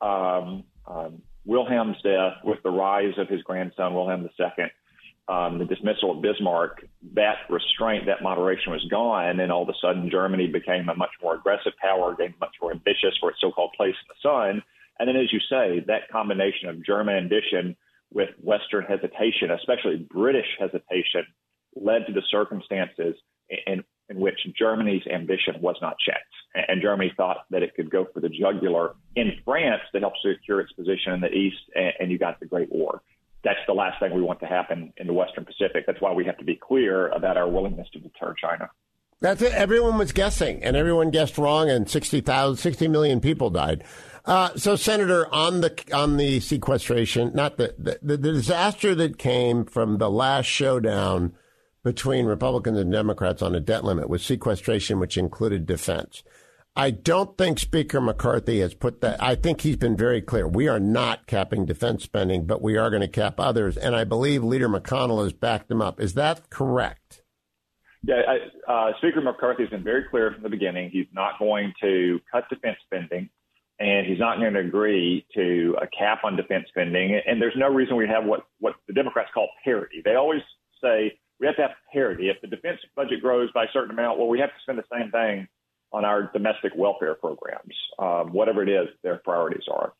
um, um, Wilhelm's death, with the rise of his grandson, Wilhelm the Second, Um, the dismissal of Bismarck, that restraint, that moderation was gone, and all of a sudden Germany became a much more aggressive power, became much more ambitious for its so-called place in the sun. And then, as you say, that combination of German ambition with Western hesitation, especially British hesitation, led to the circumstances in, in which Germany's ambition was not checked. And Germany thought that it could go for the jugular in France to help secure its position in the East, and, and you got the Great War. That's the last thing we want to happen in the Western Pacific. That's why we have to be clear about our willingness to deter China. That's it. Everyone was guessing, and everyone guessed wrong, and sixty thousand, sixty million people died. Uh, so, Senator, on the on the sequestration, not the, the the disaster that came from the last showdown between Republicans and Democrats on a debt limit was sequestration, which included defense. I don't think Speaker McCarthy has put that. I think he's been very clear. We are not capping defense spending, but we are going to cap others. And I believe Leader McConnell has backed them up. Is that correct? Yeah, I, uh, Speaker McCarthy has been very clear from the beginning. He's not going to cut defense spending, and he's not going to agree to a cap on defense spending. And there's no reason we have what, what the Democrats call parity. They always say we have to have parity. If the defense budget grows by a certain amount, well, we have to spend the same thing on our domestic welfare programs, um, whatever it is their priorities are.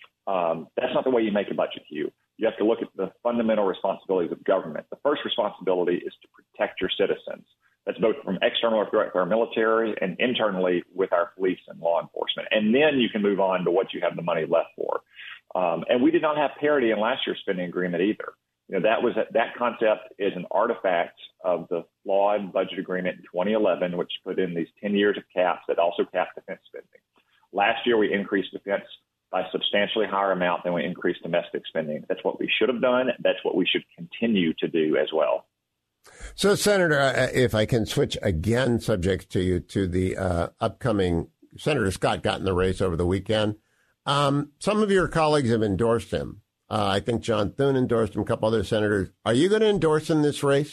Um, that's not the way you make a budget, Hugh. You have to look at the fundamental responsibilities of government. The first responsibility is to protect your citizens. That's both from external threat to our military and internally with our police and law enforcement. And then you can move on to what you have the money left for. Um, and we did not have parity in last year's spending agreement either. You know, that was that concept is an artifact of the flawed budget agreement in twenty eleven, which put in these ten years of caps that also capped defense spending. Last year, we increased defense by a substantially higher amount than we increased domestic spending. That's what we should have done. That's what we should continue to do as well. So, Senator, if I can switch again subjects to you to the uh, upcoming, Senator Scott got in the race over the weekend. Um, some of your colleagues have endorsed him. Uh, I think John Thune endorsed him, a couple other senators. Are you going to endorse him this race?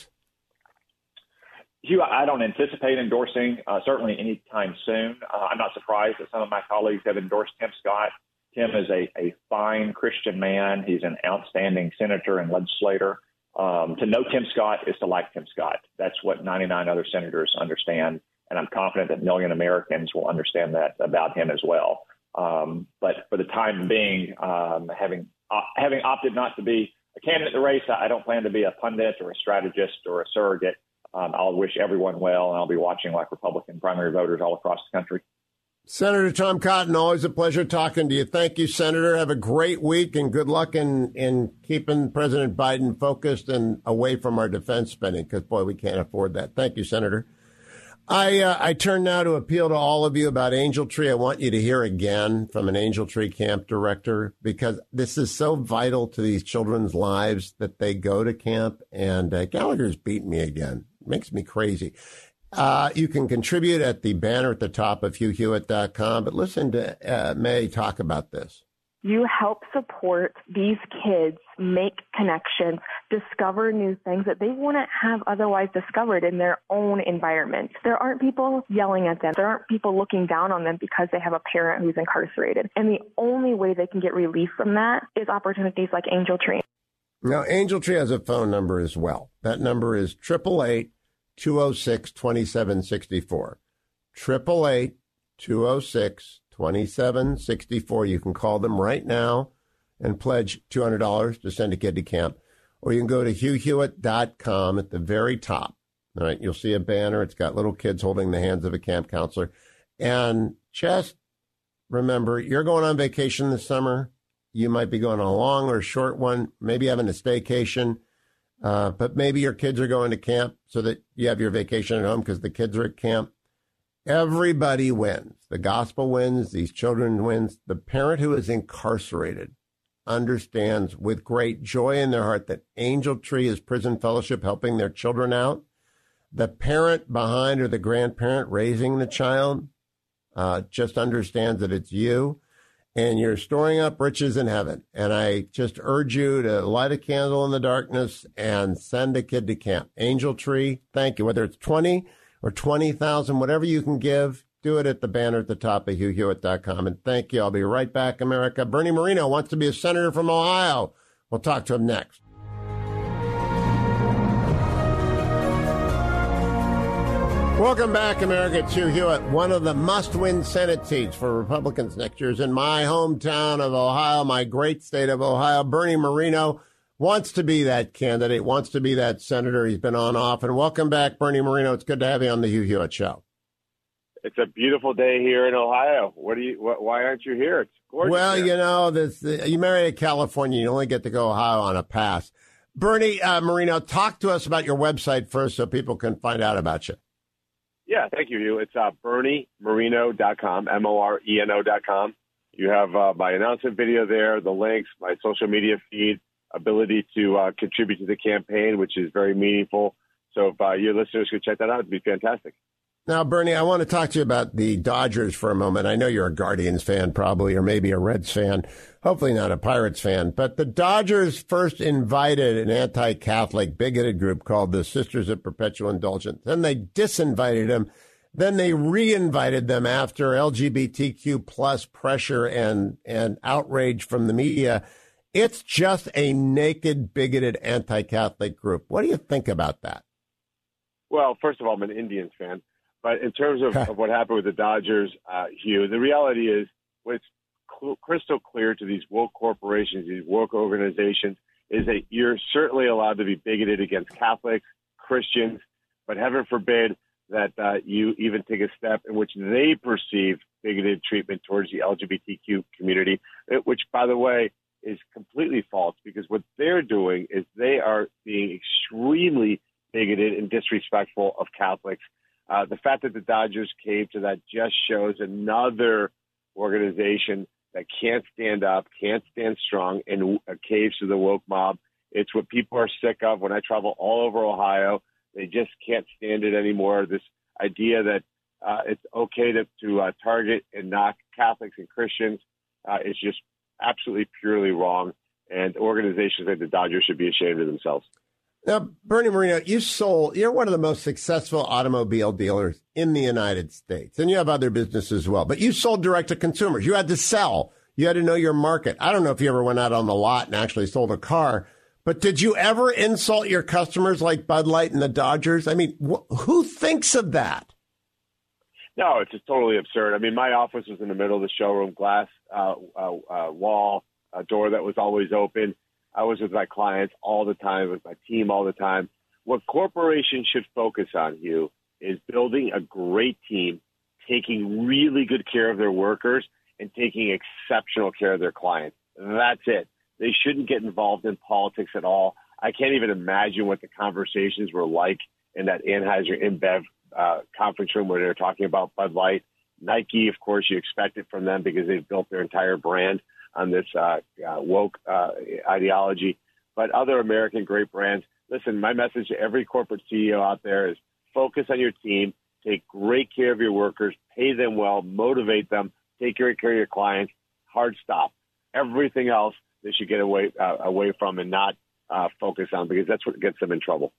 Hugh, I don't anticipate endorsing, uh, certainly anytime soon. Uh, I'm not surprised that some of my colleagues have endorsed Tim Scott. Tim is a, a fine Christian man. He's an outstanding senator and legislator. Um, to know Tim Scott is to like Tim Scott. That's what ninety-nine other senators understand, and I'm confident that a million Americans will understand that about him as well. Um, but for the time being, um, having uh, having opted not to be a candidate in the race, I don't plan to be a pundit or a strategist or a surrogate. Um, I'll wish everyone well, and I'll be watching like Republican primary voters all across the country. Senator Tom Cotton, always a pleasure talking to you. Thank you, Senator. Have a great week, and good luck in, in keeping President Biden focused and away from our defense spending, because, boy, we can't afford that. Thank you, Senator. I uh, I turn now to appeal to all of you about Angel Tree. I want you to hear again from an Angel Tree camp director, because this is so vital to these children's lives that they go to camp. And uh, Gallagher's beating me again. It makes me crazy. Uh, you can contribute at the banner at the top of hugh hewitt dot com. But listen to uh, May talk about this. You help support these kids make connections, discover new things that they wouldn't have otherwise discovered in their own environment. There aren't people yelling at them. There aren't people looking down on them because they have a parent who's incarcerated. And the only way they can get relief from that is opportunities like Angel Tree. Now, Angel Tree has a phone number as well. That number is eight eight eight, two oh six, two seven six four. eight eight eight, two oh six, two seven six four. You can call them right now and pledge two hundred dollars to send a kid to camp. Or you can go to hugh hewitt dot com at the very top. All right, you'll see a banner. It's got little kids holding the hands of a camp counselor. And just remember, you're going on vacation this summer. You might be going on a long or short one, maybe having a staycation. Uh, but maybe your kids are going to camp so that you have your vacation at home because the kids are at camp. Everybody wins. The gospel wins. These children wins. The parent who is incarcerated understands with great joy in their heart that Angel Tree is prison fellowship helping their children out. The parent behind or the grandparent raising the child uh, just understands that it's you and you're storing up riches in heaven. And I just urge you to light a candle in the darkness and send a kid to camp. Angel Tree, thank you. Whether it's twenty or twenty thousand, whatever you can give, do it at the banner at the top of hugh hewitt dot com. And thank you. I'll be right back, America. Bernie Moreno wants to be a senator from Ohio. We'll talk to him next. Welcome back, America. It's Hugh Hewitt. One of the must-win Senate seats for Republicans next year is in my hometown of Ohio, my great state of Ohio. Bernie Moreno wants to be that candidate, wants to be that senator. He's been on off. And welcome back, Bernie Moreno. It's good to have you on the Hugh Hewitt Show. It's a beautiful day here in Ohio. What do you? What, why aren't you here? It's gorgeous. Well, here. you know, this you marry a California, you only get to go Ohio on a pass. Bernie uh, Moreno, talk to us about your website first so people can find out about you. Yeah, thank you, Hugh. It's uh, bernie moreno dot com, M O R E N O dot com. You have uh, my announcement video there, the links, my social media feed, ability to uh, contribute to the campaign, which is very meaningful. So if uh, your listeners could check that out, it'd be fantastic. Now, Bernie, I want to talk to you about the Dodgers for a moment. I know you're a Guardians fan probably, or maybe a Reds fan, hopefully not a Pirates fan. But the Dodgers first invited an anti-Catholic, bigoted group called the Sisters of Perpetual Indulgence. Then they disinvited them. Then they re-invited them after L G B T Q plus pressure and, and outrage from the media. It's just a naked, bigoted anti-Catholic group. What do you think about that? Well, first of all, I'm an Indians fan. But in terms of, of what happened with the Dodgers, uh, Hugh, the reality is what's cl- crystal clear to these woke corporations, these woke organizations, is that you're certainly allowed to be bigoted against Catholics, Christians, but heaven forbid that uh, you even take a step in which they perceive bigoted treatment towards the L G B T Q community, which, by the way, is completely false because what they're doing is they are being extremely bigoted and disrespectful of Catholics. Uh, the fact that the Dodgers caved to that just shows another organization that can't stand up, can't stand strong, and uh, caves to the woke mob. It's what people are sick of. When I travel all over Ohio, they just can't stand it anymore. This idea that uh, it's okay to, to uh, target and knock Catholics and Christians uh, is just absolutely purely wrong. And organizations like the Dodgers should be ashamed of themselves. Now, Bernie Moreno, you sold, you're one of the most successful automobile dealers in the United States, and you have other businesses as well, but you sold direct to consumers. You had to sell. You had to know your market. I don't know if you ever went out on the lot and actually sold a car, but did you ever insult your customers like Bud Light and the Dodgers? I mean, wh- who thinks of that? No, it's just totally absurd. I mean, my office was in the middle of the showroom, glass uh, uh, uh, wall, a door that was always open. I was with my clients all the time, with my team all the time. What corporations should focus on, Hugh, is building a great team, taking really good care of their workers, and taking exceptional care of their clients. That's it. They shouldn't get involved in politics at all. I can't even imagine what the conversations were like in that Anheuser InBev uh, conference room where they were talking about Bud Light. Nike, of course, you expect it from them because they've built their entire brand on this uh, uh, woke uh, ideology. But other American great brands, listen, my message to every corporate C E O out there is focus on your team, take great care of your workers, pay them well, motivate them, take great care of your clients, hard stop. Everything else they should get away uh, away from and not uh, focus on, because that's what gets them in trouble.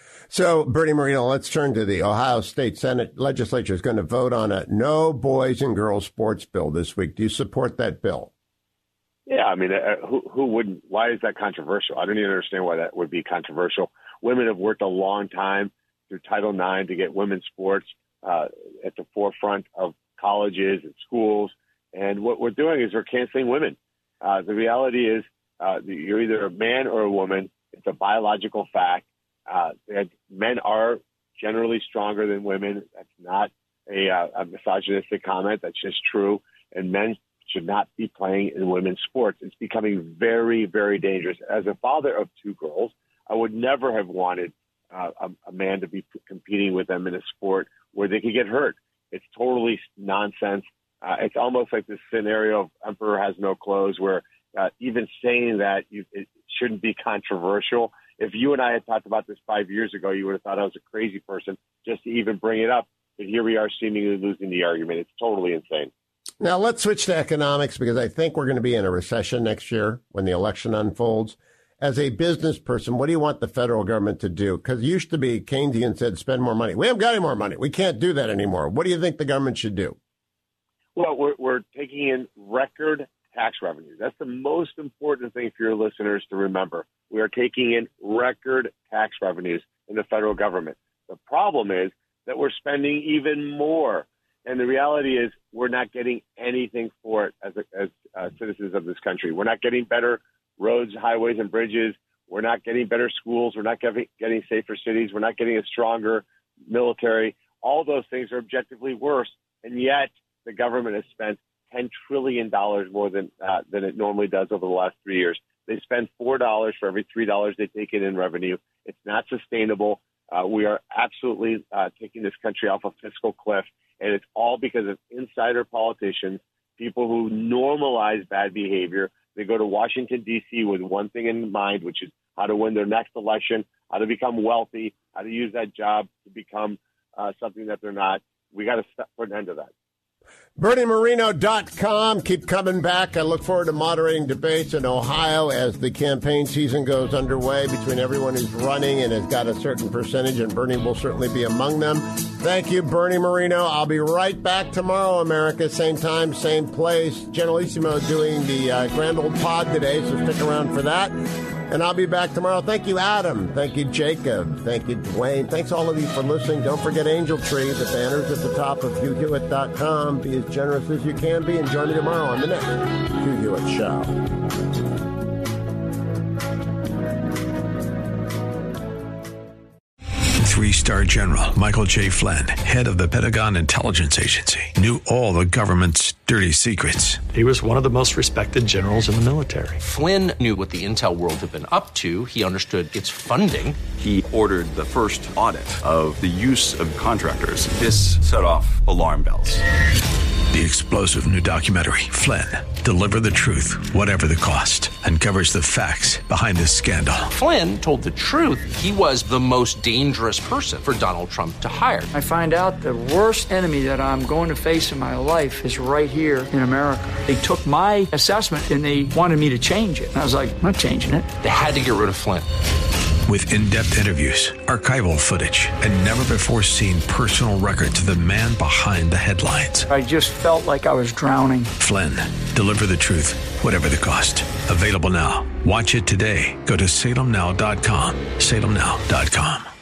So, Bernie Moreno, let's turn to the Ohio State Senate legislature is going to vote on a no boys and girls sports bill this week. Do you support that bill? Yeah, I mean, uh, who, who wouldn't? Why is that controversial? I don't even understand why that would be controversial. Women have worked a long time through Title nine to get women's sports uh, at the forefront of colleges and schools. And what we're doing is we're canceling women. Uh, the reality is uh, you're either a man or a woman. It's a biological fact. Uh, that men are generally stronger than women. That's not a, uh, a misogynistic comment. That's just true. And men should not be playing in women's sports. It's becoming very, very dangerous. As a father of two girls, I would never have wanted uh, a, a man to be competing with them in a sport where they could get hurt. It's totally nonsense. Uh, it's almost like this scenario of Emperor Has No Clothes, where uh, even saying that you, it shouldn't be controversial. If you and I had talked about this five years ago, you would have thought I was a crazy person just to even bring it up. But here we are seemingly losing the argument. It's totally insane. Now, let's switch to economics, because I think we're going to be in a recession next year when the election unfolds. As a business person, what do you want the federal government to do? Because it used to be Keynesian said, spend more money. We haven't got any more money. We can't do that anymore. What do you think the government should do? Well, we're, we're taking in record tax revenue. That's the most important thing for your listeners to remember. We are taking in record tax revenues in the federal government. The problem is that we're spending even more. And the reality is we're not getting anything for it as, a, as uh, citizens of this country. We're not getting better roads, highways, and bridges. We're not getting better schools. We're not getting, getting safer cities. We're not getting a stronger military. All those things are objectively worse. And yet the government has spent ten trillion dollars more than uh, than it normally does over the last three years. They spend four dollars for every three dollars they take in in revenue. It's not sustainable. Uh, we are absolutely uh, taking this country off a fiscal cliff, and it's all because of insider politicians, people who normalize bad behavior. They go to Washington, D C with one thing in mind, which is how to win their next election, how to become wealthy, how to use that job to become uh, something that they're not. We got to put an end to that. Bernie Moreno dot com. Keep coming back. I look forward to moderating debates in Ohio as the campaign season goes underway between everyone who's running and has got a certain percentage, and Bernie will certainly be among them. Thank you, Bernie Moreno. I'll be right back tomorrow, America. Same time, same place. Generalissimo doing the uh, Grand Old Pod today, so stick around for that. And I'll be back tomorrow. Thank you, Adam. Thank you, Jacob. Thank you, Dwayne. Thanks all of you for listening. Don't forget Angel Tree. The banner's at the top of Hugh Hewitt dot com. Be as generous as you can be, and join me tomorrow on the next Hugh Hewitt Show. Three-star General Michael J. Flynn, head of the Pentagon Intelligence Agency, knew all the government's dirty secrets. He was one of the most respected generals in the military. Flynn knew what the intel world had been up to. He understood its funding. He ordered the first audit of the use of contractors. This set off alarm bells. The explosive new documentary, Flynn, Deliver the Truth, Whatever the Cost, uncovers the facts behind this scandal. Flynn told the truth. He was the most dangerous person for Donald Trump to hire. I find out the worst enemy that I'm going to face in my life is right here in America. They took my assessment and they wanted me to change it. And I was like, I'm not changing it. They had to get rid of Flynn. With in-depth interviews, archival footage, and never-before-seen personal records of the man behind the headlines. I just felt like I was drowning. Flynn, Deliver the Truth, Whatever the Cost. Available now. Watch it today. Go to Salem Now dot com. Salem Now dot com.